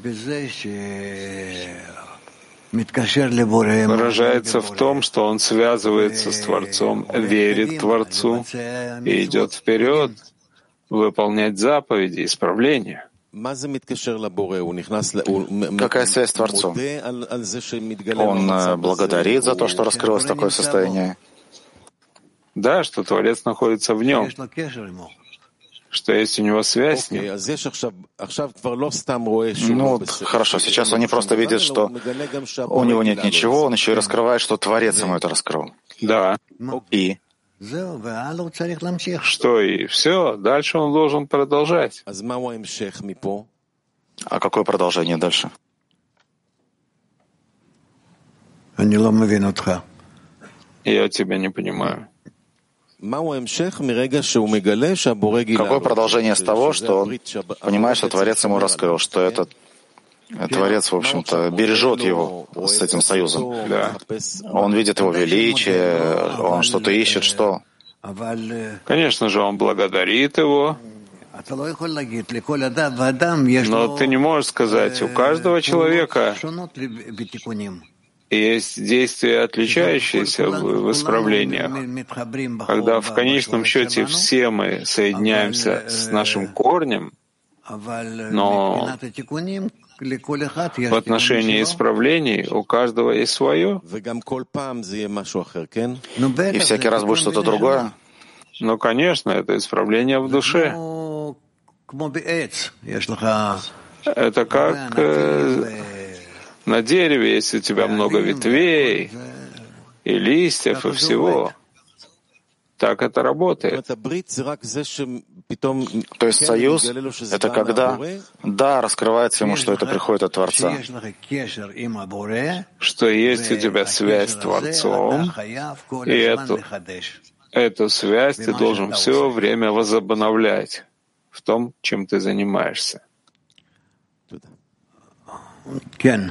выражается в том, что он связывается с Творцом, верит Творцу и идет вперед, выполнять заповеди, исправления. Какая связь с Творцом? Он благодарит за то, что раскрылось такое состояние. Да, что Творец находится в нем, что есть у него связь с ним. Ну, хорошо, сейчас он не просто видит, что у него нет ничего, он еще и раскрывает, что Творец ему это раскрыл. Да. И? Что и все, дальше он должен продолжать. А какое продолжение дальше? Я тебя не понимаю. Какое продолжение с того, что он понимает, что Творец ему раскрыл, что этот Творец, в общем-то, бережет его с этим союзом. Да. Он видит его величие, он что-то ищет, что? Конечно же, он благодарит его. Но ты не можешь сказать, у каждого человека есть действия, отличающиеся в, в исправлениях. Когда в конечном счете все мы соединяемся с нашим корнем, но в отношении исправлений у каждого есть свое. И всякий раз будет что-то другое? Ну, конечно, это исправление в душе. Это как э, на дереве, если у тебя много ветвей и листьев, и всего. Так это работает. То есть союз — это когда, да, раскрывается ему, что это приходит от Творца. Что есть у тебя связь с Творцом, и эту, эту связь ты должен все время возобновлять в том, чем ты занимаешься. Кен.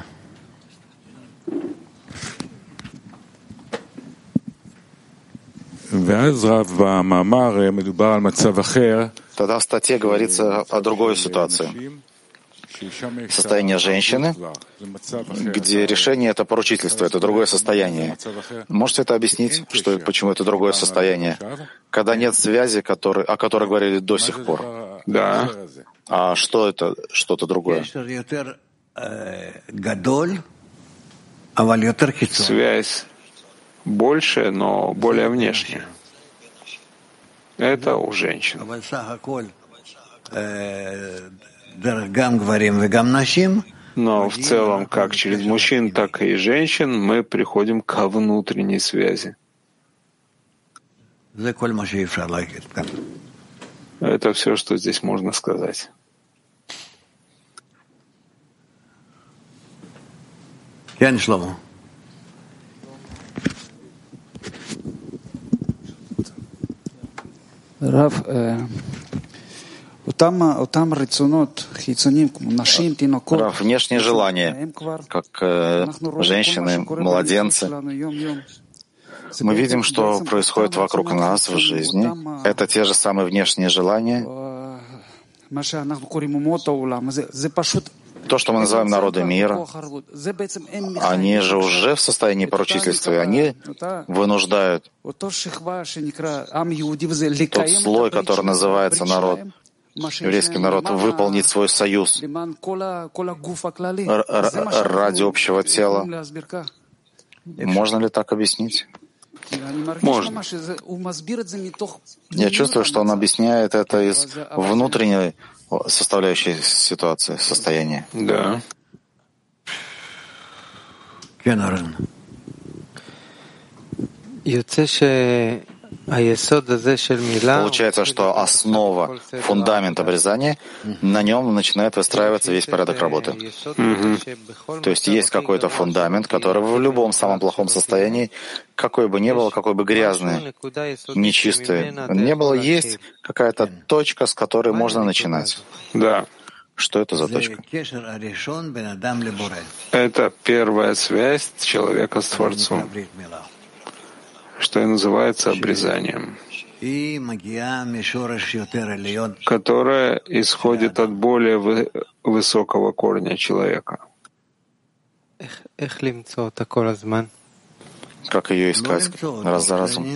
Тогда в статье говорится о другой ситуации. состояние женщины, где решение — это поручительство, это другое состояние. Можете это объяснить, что, почему это другое состояние? Когда нет связи, который, о которой говорили до сих пор. Да. А что это, что-то другое? Связь большая, но более внешняя. Это у женщин. Но в целом, как через мужчин, так и женщин, мы приходим ко внутренней связи. Это все, что здесь можно сказать. Рав, Рав, внешние желания, как э, женщины, младенцы. Мы видим, что происходит вокруг нас в жизни. Это те же самые внешние желания. То, что мы называем народы мира, они же уже в состоянии поручительства, и они вынуждают тот слой, который называется народ, еврейский народ, выполнить свой союз ради общего тела. Можно ли так объяснить? Можно. Я чувствую, что он объясняет это из внутренней составляющей ситуации, состояния. Да. Получается, что основа, фундамент обрезания, на нем начинает выстраиваться весь порядок работы. Угу. То есть есть какой-то фундамент, который в любом самом плохом состоянии, какой бы ни было, какой бы грязный, нечистый не было, есть какая-то точка, с которой можно начинать. Да. Что это за точка? Это первая связь человека с Творцом, что и называется обрезанием, которое исходит от более вы, высокого корня человека. Как ее искать раз за разом?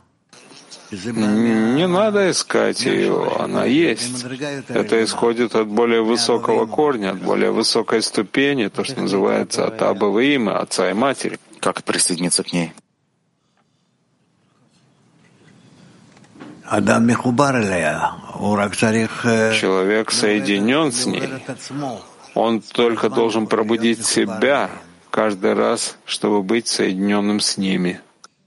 Не надо искать ее, она есть. Это исходит от более высокого корня, от более высокой ступени, то, что называется от Аба Ваимы, отца и матери. Как присоединиться к ней? Человек соединен с ней. Он только должен пробудить себя каждый раз, чтобы быть соединенным с ними.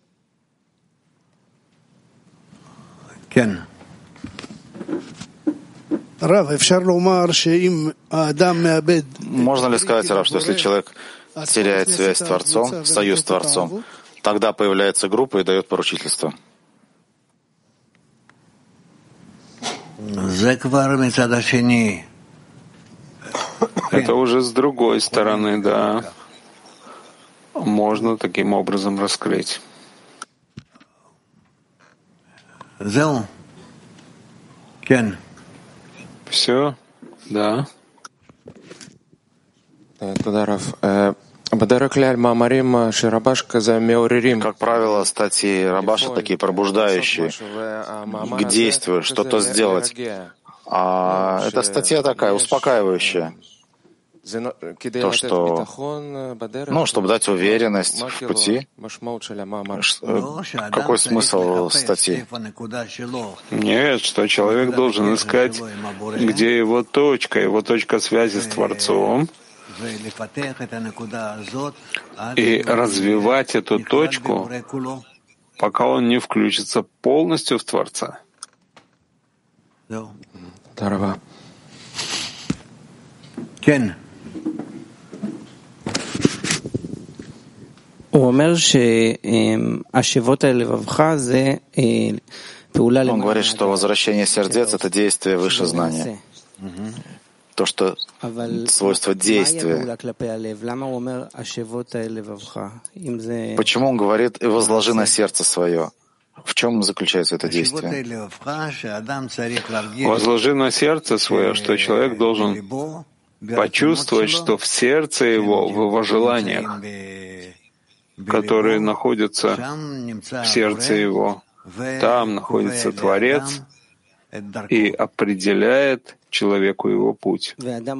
Можно ли сказать, Рав, что если человек теряет связь с Творцом, союз с Творцом, тогда появляется группа и дает поручительство? Это уже с другой стороны, да. Можно таким образом раскрыть. Все? Да. Как правило, статьи Рабаша такие пробуждающие к действию, что-то сделать. А эта статья такая успокаивающая. То, что, ну, чтобы дать уверенность в пути. Какой смысл статьи? Нет, что человек должен искать, где его точка, его точка связи с Творцом, и развивать эту точку, пока он не включится полностью в Творца. Здорово. Кен. Он говорит, что возвращение сердец — это действие выше знания. То, что свойство действия. Почему он говорит «и возложи на сердце свое»? В чем заключается это действие? Возложи на сердце свое, что человек должен почувствовать, что в сердце его, в его желаниях, которые находятся в сердце его, там находится Творец и определяет человеку его путь.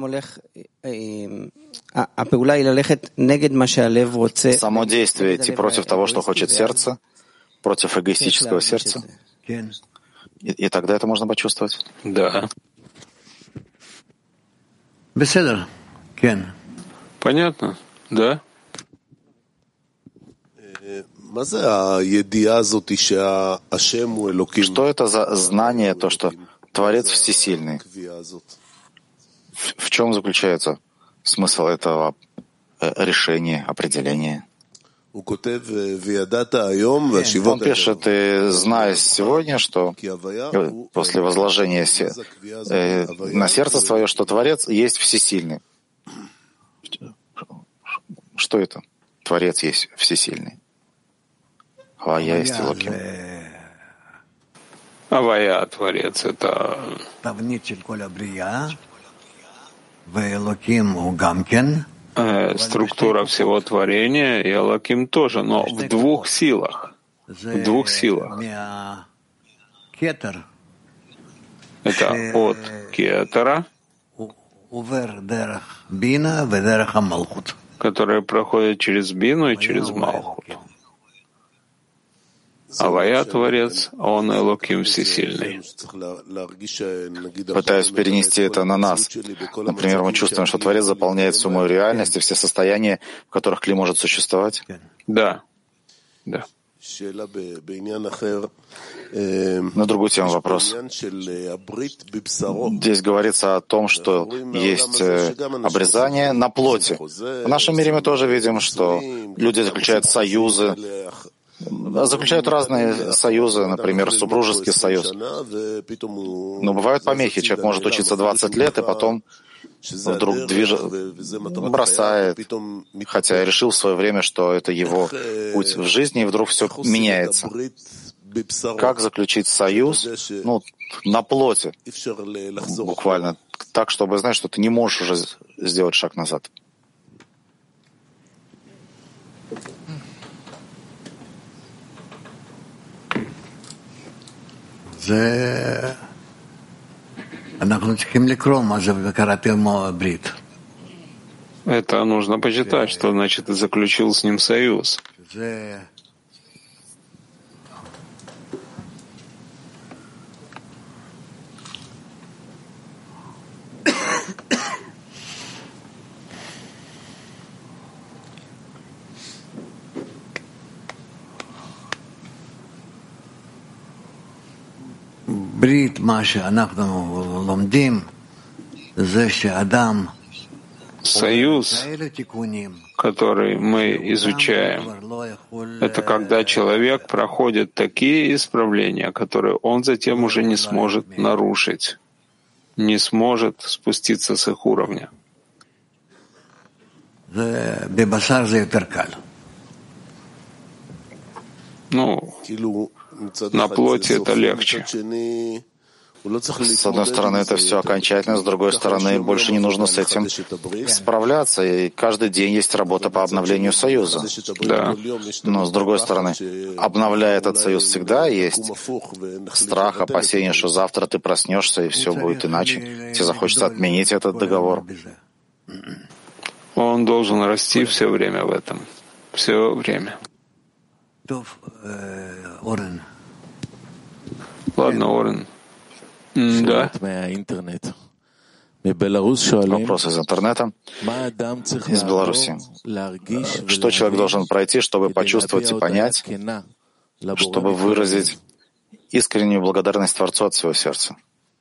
Само действие идти против того, что хочет сердце, против эгоистического сердца, и, и тогда это можно почувствовать. Да. Понятно? Да? Что это за знание, то, что Творец всесильный? В, в чем заключается смысл этого решения, определения? Он пишет, и зная сегодня, что после возложения э, на сердце свое, что Творец есть всесильный. Что это? Творец есть всесильный. Авая есть Элоким. Авая, Творец, это э, структура всего творения, и Элоким тоже, но в двух силах. В двух силах. Это от Кетера, который проходит через Бину и через Малхут. Авая, Творец, он Элоким всесильный. Пытаюсь перенести это на нас. Например, мы чувствуем, что Творец заполняет всю мою реальность и все состояния, в которых Кли может существовать. Да. Да. На другую тему вопрос. Здесь говорится о том, что есть обрезание на плоти. В нашем мире мы тоже видим, что люди заключают союзы, заключают разные союзы, например, супружеский союз. Но бывают помехи. Человек может учиться двадцать лет, и потом вдруг движ... бросает, хотя решил в свое время, что это его путь в жизни, и вдруг все меняется. Как заключить союз, ну, на плоти, буквально, так, чтобы знать, что ты не можешь уже сделать шаг назад? Это нужно почитать, что значит и заключил с ним союз. Брит, Маша, ломдим, союз, который мы изучаем, это когда человек проходит такие исправления, которые он затем уже не сможет нарушить, не сможет спуститься с их уровня. Ну, на плоти это легче. С одной стороны, это все окончательно, с другой стороны, больше не нужно с этим справляться, и каждый день есть работа по обновлению союза. Да. Но с другой стороны, обновляя этот союз, всегда есть страх, опасение, что завтра ты проснешься, и все будет иначе. Тебе захочется отменить этот договор. Он должен расти все время в этом. Все время. Ладно, Орен. Да. Вопрос из интернета, из Беларуси. Что человек должен пройти, чтобы почувствовать и понять, чтобы выразить искреннюю благодарность Творцу от всего сердца?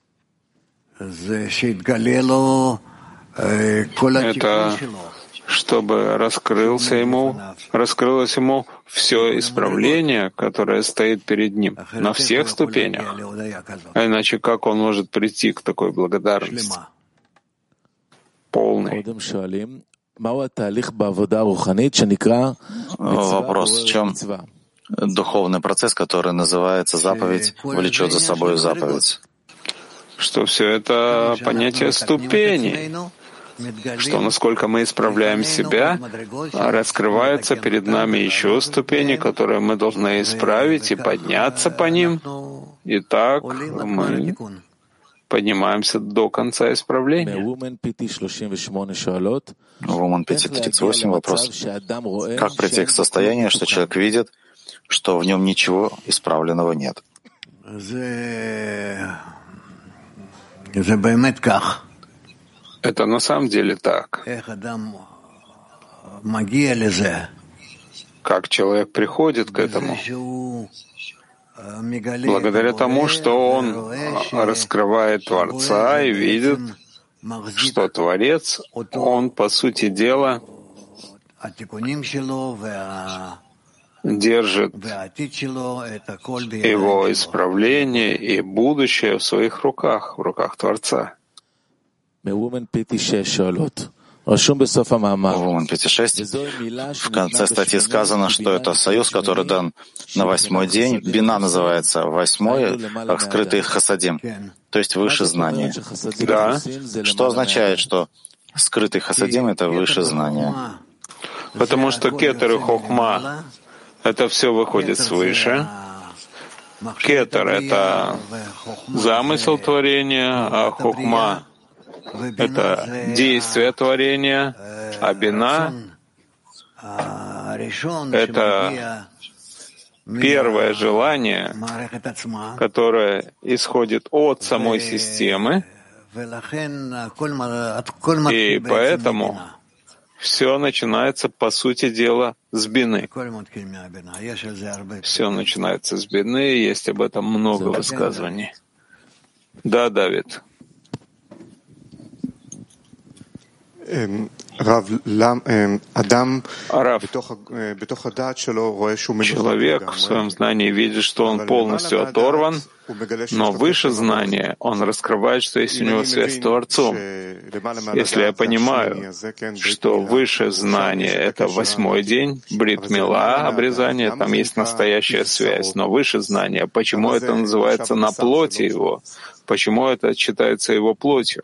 Это чтобы раскрылся ему, раскрылось ему все исправление, которое стоит перед ним на всех ступенях. А иначе как он может прийти к такой благодарности? Полной. Вопрос, в чем духовный процесс, который называется заповедь, влечет за собой заповедь? Что все это понятие ступеней. что насколько мы исправляем себя, раскрываются перед нами еще ступени, которые мы должны исправить и подняться по ним. И так мы поднимаемся до конца исправления. Вумен пять тридцать восемь вопрос. Как прийти к состоянию, что человек видит, что в нем ничего исправленного нет? Это на самом деле так. Как человек приходит к этому? Благодаря тому, что он раскрывает Творца и видит, что Творец, он, по сути дела, держит его исправление и будущее в своих руках, в руках Творца. Вумен пять шесть. В конце статьи сказано, что это союз, который дан на восьмой день. Бина называется восьмой, как скрытый хасадим, то есть выше знания. Да. Что означает, что скрытый хасадим — это выше знания? Потому что кетер и хохма — это все выходит свыше. Кетер — это замысел творения, а хохма — это действие творения, а бина — это первое желание, которое исходит от самой системы, и поэтому все начинается, по сути дела, с бины. Все начинается с бины, и есть об этом много высказываний. Да, Давид. Рав, человек в своем знании видит, что он полностью оторван, но выше знания он раскрывает, что есть у него связь с Творцом. Если я понимаю, что выше знание — это восьмой день, брит мила, обрезание, там есть настоящая связь, но выше знания, почему это называется на плоти его? Почему это считается его плотью?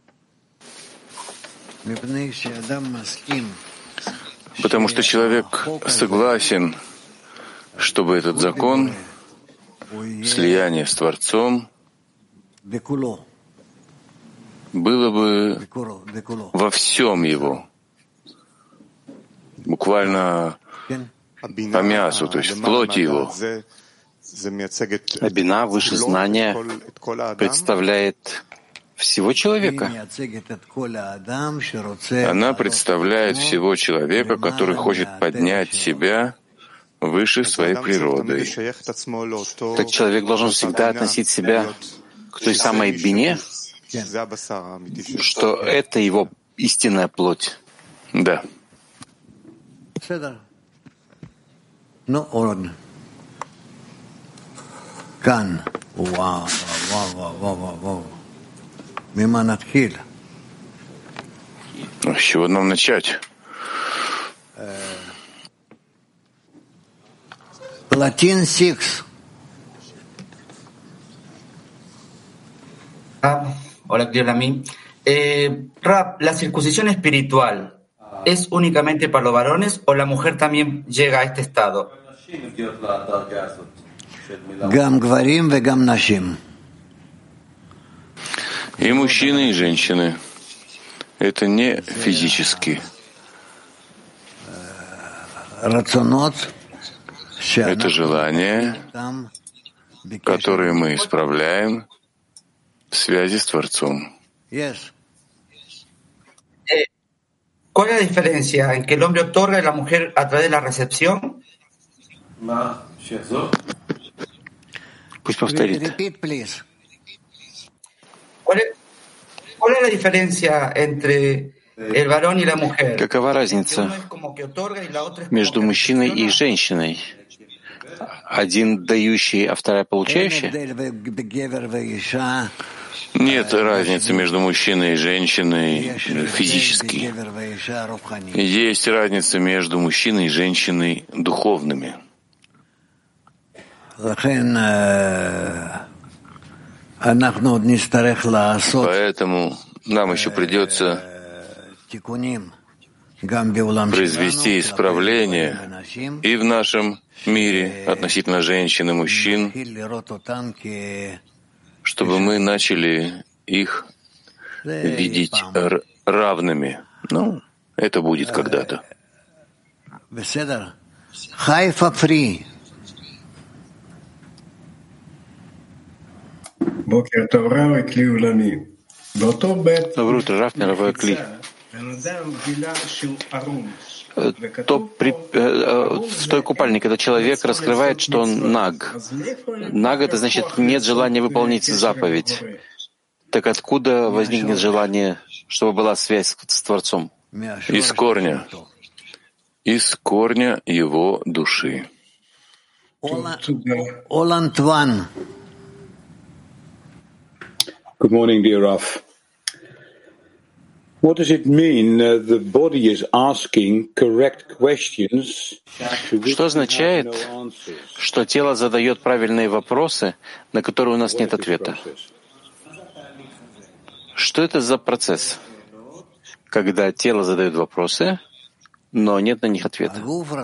Потому что человек согласен, чтобы этот закон слияния с Творцом было бы во всем его, буквально по мясу, то есть в плоти его. А бина, выше знания, представляет всего человека. Она представляет всего человека, который хочет поднять себя выше своей природы. Так человек должен всегда относить себя к той самой бине, что это его истинная плоть. Да. Ну, Кан. Вау, вау, вау, вау, вау. С чего нам начать? Латин шесть. Hola, Cleolami. Eh, Rab, ¿la circuncisión espiritual es únicamente para los varones o la mujer también llega a este estado? Гам гварим вегам нашим. И мужчины, и женщины. Это не физически. Это желания, которые мы исправляем в связи с Творцом. ¿Cuál es la diferencia en que el hombre otorga y la mujer a través de la recepción? Пусть повторит. ¿Cuál es, ¿Cuál es la diferencia entre el varón y la mujer? Какова разница между мужчиной и женщиной? Один дающий, а вторая получающая? Нет разницы между мужчиной и женщиной физически. Есть разница между мужчиной и женщиной духовными. Поэтому нам еще придется произвести исправление и в нашем мире относительно женщин и мужчин, чтобы мы начали их видеть равными. Ну, это будет когда-то. Доброе утро, Рав, мировой Кли. То при, э, в той купальне, когда человек раскрывает, что он наг. Наг — это значит, нет желания выполнить заповедь. Так откуда возникнет желание, чтобы была связь с Творцом? Из корня. Из корня его души. Good morning, dear Raf. What does it mean uh, the body is asking correct questions? Что означает, что тело задает правильные вопросы, на которые у нас нет ответа? Что это за процесс, когда тело задает вопросы, но нет на них ответа?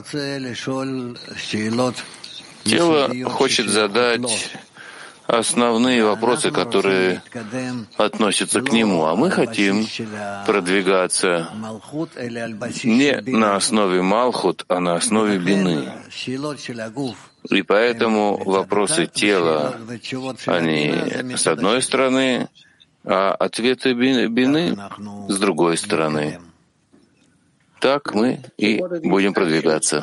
Тело хочет задать основные вопросы, которые относятся к нему, а мы хотим продвигаться не на основе Малхут, а на основе Бины. И поэтому вопросы тела, они с одной стороны, а ответы Бины с другой стороны. Так мы и будем продвигаться.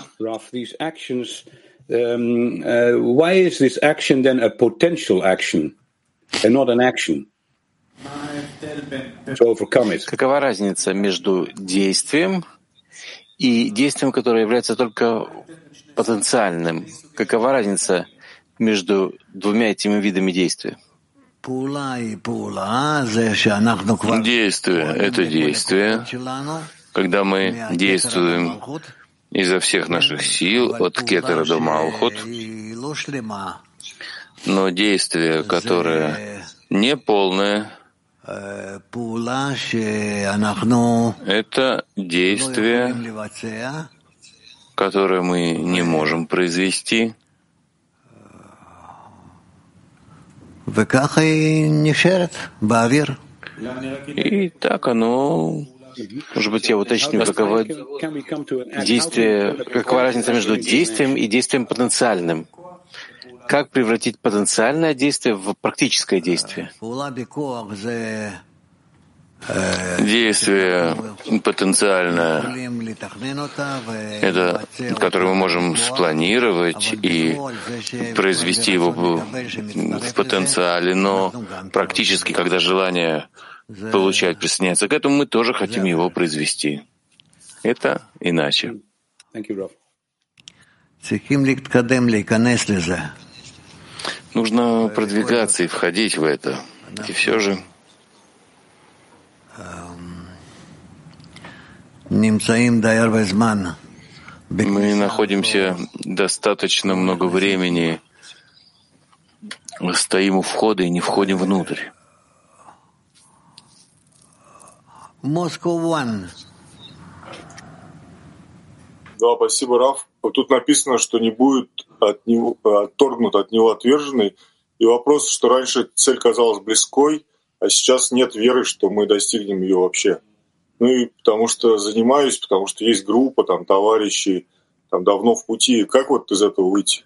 Um, uh, why is this action then a potential action and not an action to overcome it? Какова разница между действием и действием, которое является только потенциальным? Какова разница между двумя этими видами действия? Действие — это действие, когда мы действуем изо всех наших сил, от кетера до малхут, но действие, которое не полное, это действие, которое мы не можем произвести. И так оно. Может быть, я уточню, каково действие, какова разница между действием и действием потенциальным? Как превратить потенциальное действие в практическое действие? Действие потенциальное — это, которое мы можем спланировать и произвести его в потенциале, но практически, когда желание получать присоединяться к этому, мы тоже хотим его произвести. Это иначе. Нужно продвигаться и входить в это. И все же мы находимся достаточно много времени, стоим у входа и не входим внутрь. Да, спасибо, Раф. Вот тут написано, что не будет от него, отторгнут от него отверженный. И вопрос, что раньше цель казалась близкой, а сейчас нет веры, что мы достигнем ее вообще. Ну и потому что занимаюсь, потому что есть группа, там товарищи, там давно в пути. Как вот из этого выйти?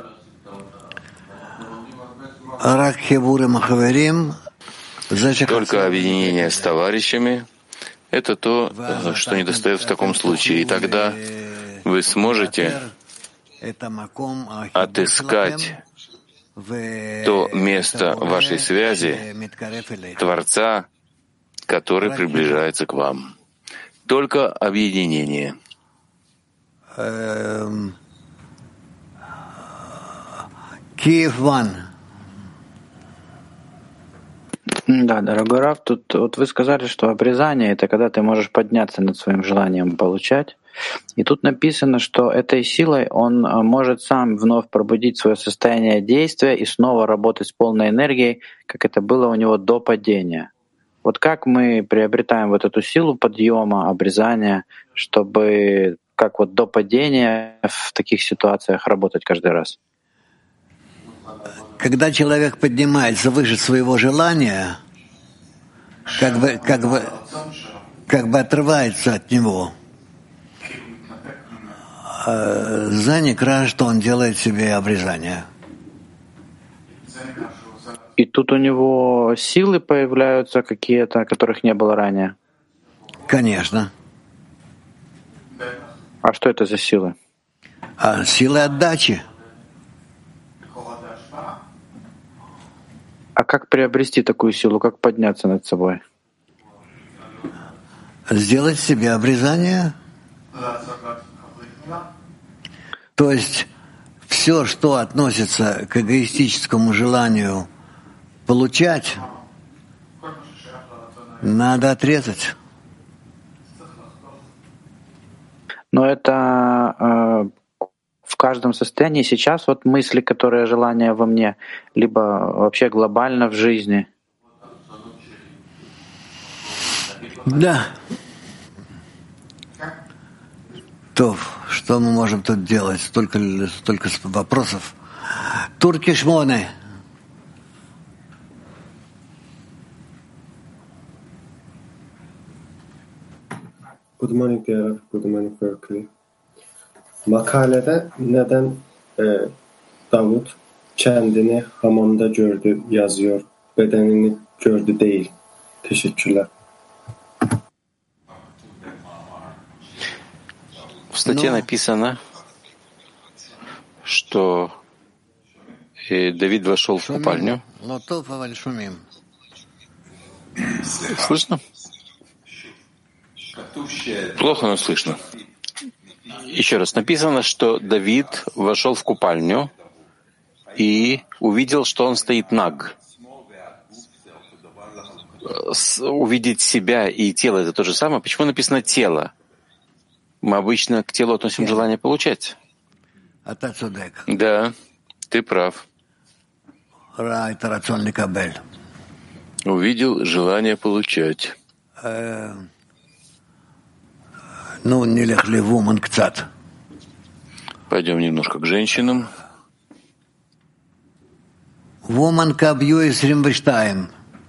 Только объединение с товарищами — это то, что недостает в таком случае. И тогда вы сможете отыскать то место вашей связи, Творца, который приближается к вам. Только объединение. Киев один. Да, дорогой Рав, тут вот вы сказали, что обрезание — это когда ты можешь подняться над своим желанием получать. И тут написано, что этой силой он может сам вновь пробудить свое состояние действия и снова работать с полной энергией, как это было у него до падения. Вот как мы приобретаем вот эту силу подъема, обрезания, чтобы как вот до падения в таких ситуациях работать каждый раз? Когда человек поднимается выше своего желания, как бы, как бы, как бы отрывается от него, заникра, что он делает себе обрезание. И тут у него силы появляются какие-то, которых не было ранее? Конечно. А что это за силы? А силы отдачи. А как приобрести такую силу, как подняться над собой? Сделать себе обрезание. То есть все, что относится к эгоистическому желанию получать, надо отрезать. Но это э, в каждом состоянии сейчас вот мысли, которые желания во мне, либо вообще глобально в жизни. Да. То, что мы можем тут делать? Столько, столько вопросов. Турки шмоны. Good morning dear, good morning Berkeley. Makalede neden e, Davut kendini hamamda gördü yazıyor, bedenini gördü değil. Teşekkürler. В статье написано, что Давид вошел в купальню. Слышно? Плохо, но слышно. Еще раз написано, что Давид вошел в купальню и увидел, что он стоит наг. Увидеть себя и тело — это то же самое. Почему написано «тело»? Мы обычно к телу относим желание получать. Да, ты прав. Увидел желание получать. Ну, не легли в уман кцат. Пойдем немножко к женщинам. Woman кабью из римвештайм.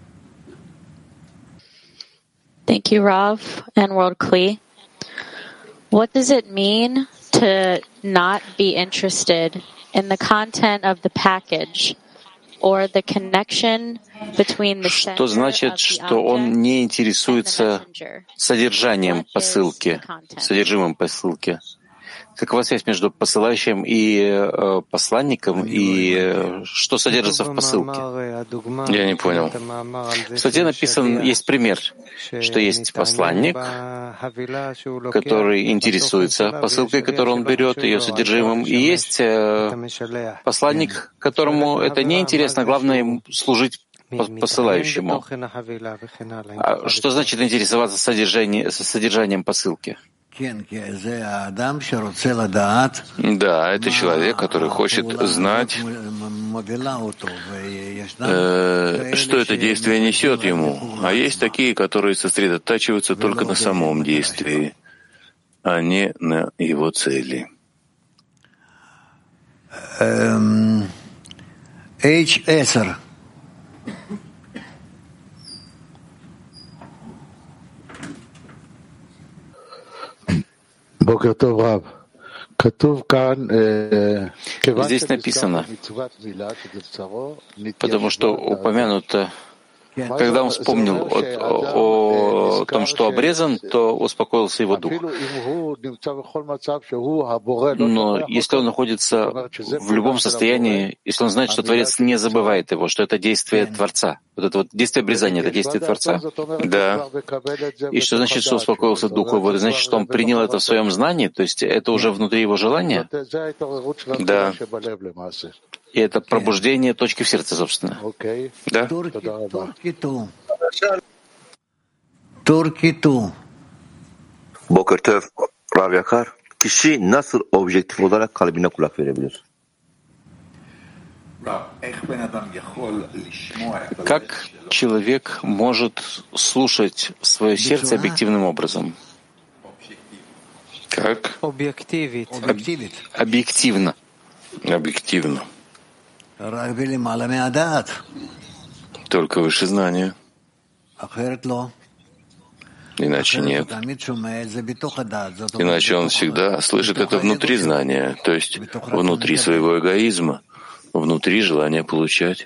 Thank you, Rav and World Kli. What does it mean to not be interested in the content of the package or the connection between the sender Что значит, что он не интересуется содержанием посылки, содержимым посылки? Какова связь между посылающим и э, посланником, и э, что содержится в посылке? Я не понял. В статье написан, есть пример, что есть посланник, который интересуется посылкой, которую он берет, ее содержимым, и есть э, посланник, которому это не интересно, главное ему служить посылающему. А что значит интересоваться содержанием, содержанием посылки? Да, это человек, который хочет знать, э, что это действие несет ему. А есть такие, которые сосредотачиваются только на самом действии, а не на его цели. эйч десять. Здесь написано, потому что упомянуто, когда он вспомнил о, о том, что обрезан, то успокоился его дух. Но если он находится в любом состоянии, если он знает, что Творец не забывает его, что это действие Творца, вот это вот действие обрезания — это действие Творца, да. И что значит, что успокоился дух его? Это значит, что он принял это в своем знании, то есть это уже внутри его желания? Да. И это пробуждение точки в сердце, собственно. Да? Туркиту. Boker Tov, Rav Yakar, kişi nasıl objektif olarak kalbine kulak verebilir? Как человек может слушать свое сердце объективным образом? Как? Об... Объективно. Объективно. Только выше знания. Иначе нет. Иначе он всегда слышит это внутри знания, то есть внутри своего эгоизма, внутри желания получать.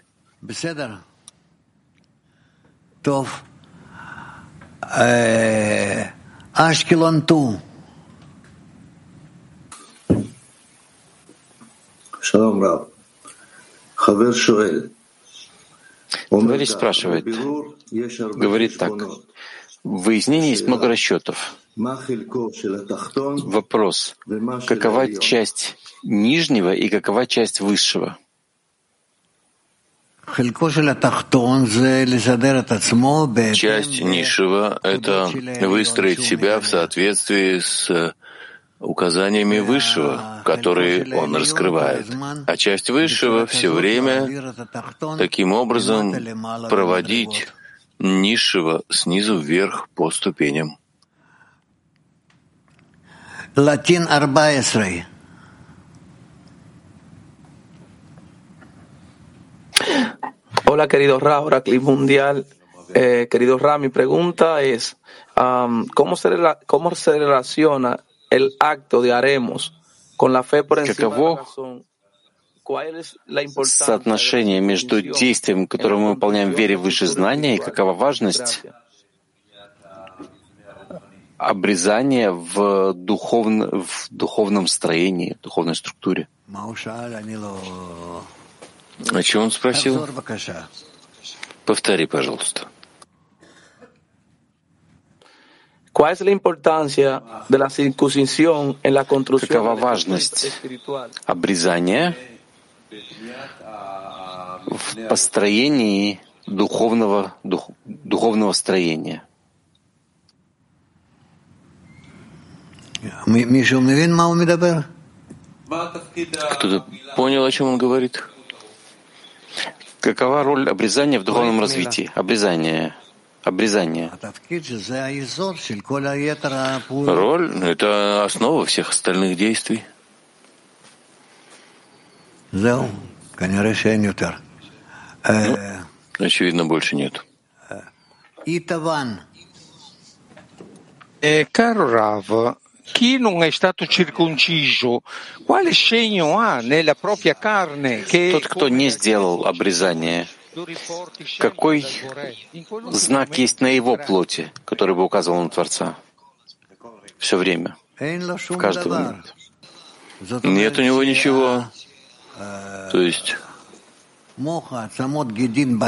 Шалом, Рав. Хавер шуэль. Товарищ спрашивает, говорит так. В выяснении есть много расчетов. Вопрос, какова часть нижнего и какова часть высшего? Часть низшего — это выстроить себя в соответствии с указаниями высшего, которые он раскрывает. А часть высшего все время таким образом проводить низшего снизу вверх по ступеням. Латин четырнадцать. Hola, querido Ra, Oracle Mundial. Eh, querido Ra, mi pregunta es, um, ¿cómo, se rela- ¿cómo se relaciona el acto de haremos con la fe por encima de la razón? Соотношение между действием, которое мы выполняем в вере выше знания, и какова важность обрезания в, духовно, в духовном строении, в духовной структуре. О чем он спросил? Повтори, пожалуйста. Какова важность обрезания в построении духовного, дух, духовного строения? Кто-то понял, о чем он говорит? Какова роль обрезания в духовном развитии? Обрезание. Обрезание. Роль — это основа всех остальных действий. Ну, очевидно, больше нет. Caro Rav, chi non è stato circonciso, quale segno ha nella propria carne che... Тот, кто не сделал обрезание, какой знак есть на его плоти, который бы указывал на Творца? Все время, в каждый момент. Нет у него ничего. То есть Моха, Ацамот, Гидин,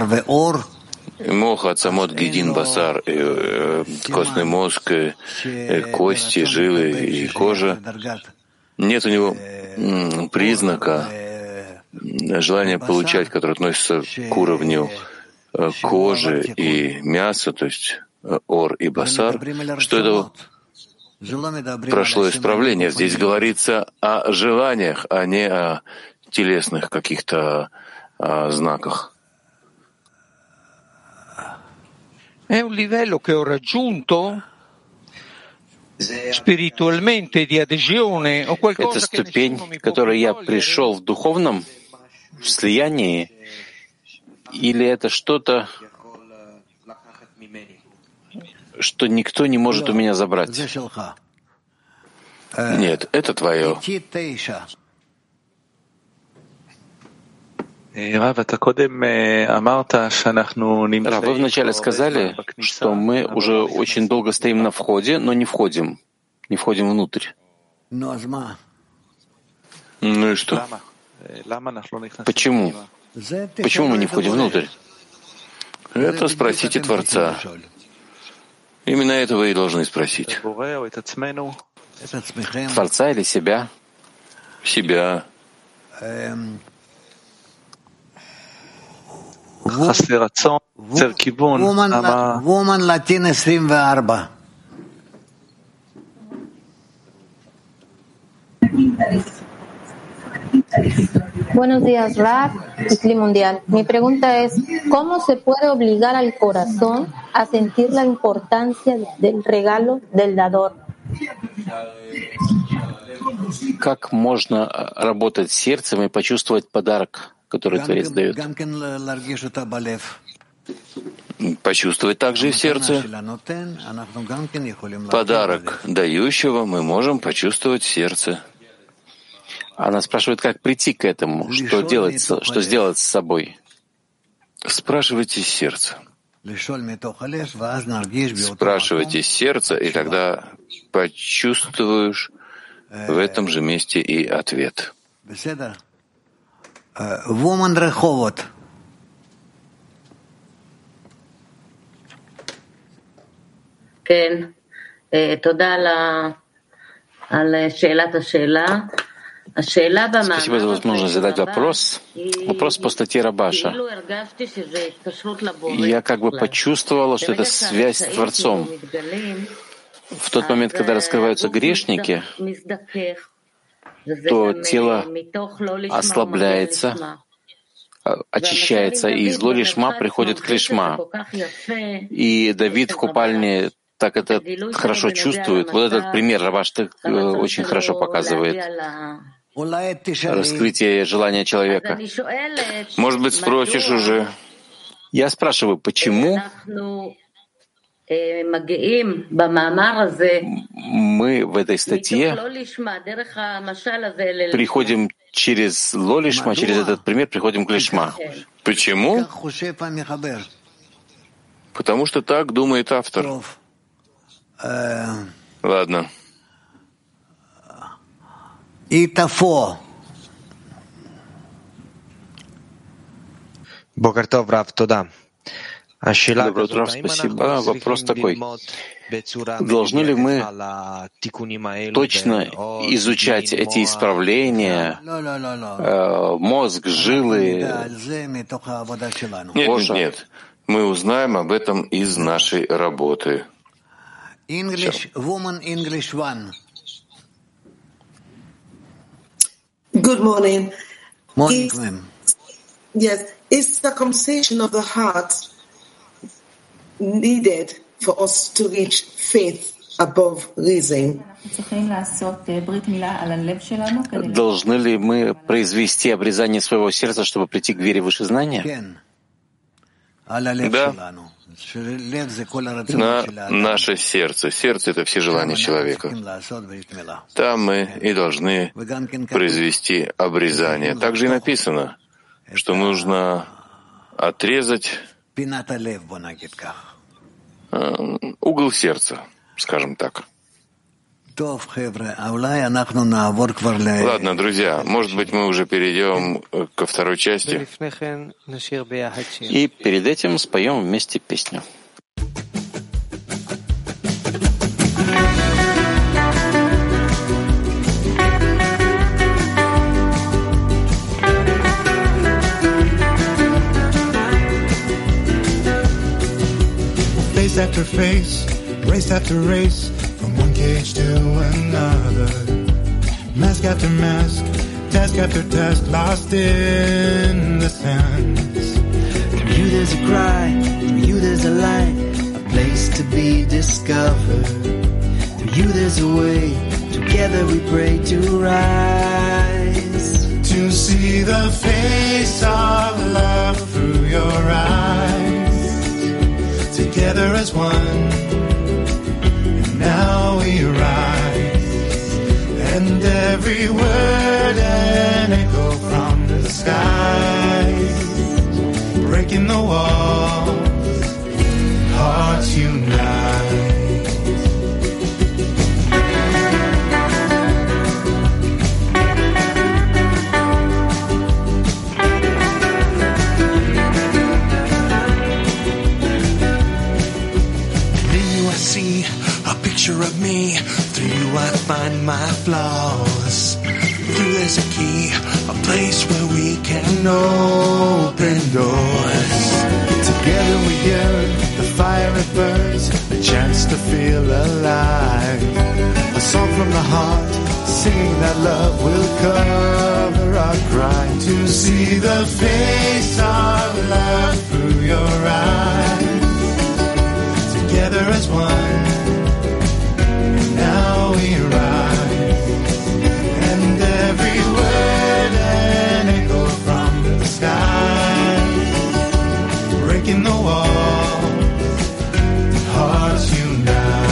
Басар, костный мозг, кости, жилы и кожа. Нет у него признака желания получать, которое относится к уровню кожи и мяса, то есть ор и басар, что это прошло исправление. Здесь говорится о желаниях, а не о телесных каких-то а, знаках. Это ступень, к которой я пришел в духовном в слиянии, или это что-то, что никто не может у меня забрать? Нет, это твое. Рав, вы вначале сказали, что мы уже очень долго стоим на входе, но не входим, не входим внутрь. Ну и что? Почему? Почему мы не входим внутрь? Это спросите Творца. Именно этого и должны спросить. Творца или себя? Себя. Woman Latin двадцать четыре. Buenos días, Rab y Cli Mundial. Mi pregunta es, ¿cómo se puede obligar al corazón a sentir la importancia del regalo del dador? Как можно работать с сердцем и почувствовать подарок, который Творец дает? Почувствовать также и в сердце. Подарок дающего мы можем почувствовать в сердце. Она спрашивает, как прийти к этому, что делать, что сделать с собой. Спрашивайте с сердца. Спрашивайте с сердца, и тогда почувствуешь в этом же месте и ответ. כן, תודה על שאלת השאלה. Спасибо за возможность задать вопрос. Вопрос по статье Рабаша. Я как бы почувствовала, что это связь с Творцом. В тот момент, когда раскрываются грешники, то тело ослабляется, очищается, и из ло-лишма приходит к лишма. И Давид в купальне так это хорошо чувствует. Вот этот пример Рабаш так очень хорошо показывает раскрытие желания человека. Может быть, спросишь уже. Я спрашиваю, почему мы в этой статье приходим через ло-лишма, через этот пример приходим к лишма. Почему? Потому что так думает автор. Ладно. Бокартов, Рав, туда. Доброе утро, спасибо. Вопрос такой. Должны ли мы точно изучать эти исправления, э, мозг, жилы? Нет, нет. Мы узнаем об этом из нашей работы. English, woman, English one. Good morning. Morning, is, ma'am. Yes, is circumcision of the heart needed for us to reach faith above reason? Должны ли мы произвести обрезание своего сердца, чтобы прийти к вере выше знания? Да. На наше сердце. Сердце — это все желания человека. Там мы и должны произвести обрезание. Также и написано, что нужно отрезать угол сердца, скажем так. Ладно, друзья, может быть, мы уже перейдем ко второй части. И перед этим споем вместе песню. Face after face, race after race, from one cage to another. Mask after mask, task after task, lost in the sands. Through you there's a cry, through you there's a light, a place to be discovered. Through you there's a way, together we pray to rise. To see the face of love through your eyes, together as one. Now we rise, and every word an echo from the skies, breaking the walls, hearts unite. In you I see a picture of me. Through you I find my flaws. Through there's a key, a place where we can open doors. Together we yearn, the fire it burns, a chance to feel alive. A song from the heart, singing that love will cover our crime. To see the face of love through your eyes, together as one, now we rise, and every word an echo from the sky, breaking the wall, hearts unite.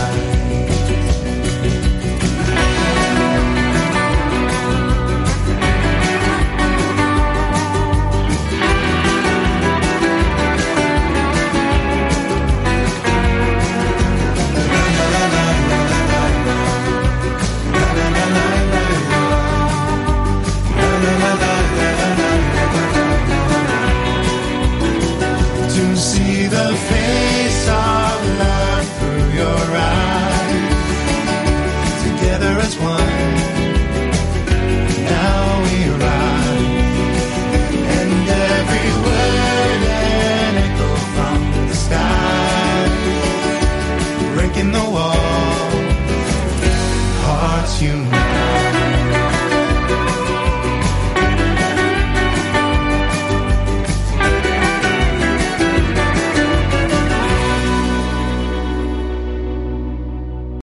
To see the face of love through your eyes, together as one, now we rise, and every word an echo from the sky, breaking the wall, hearts unite.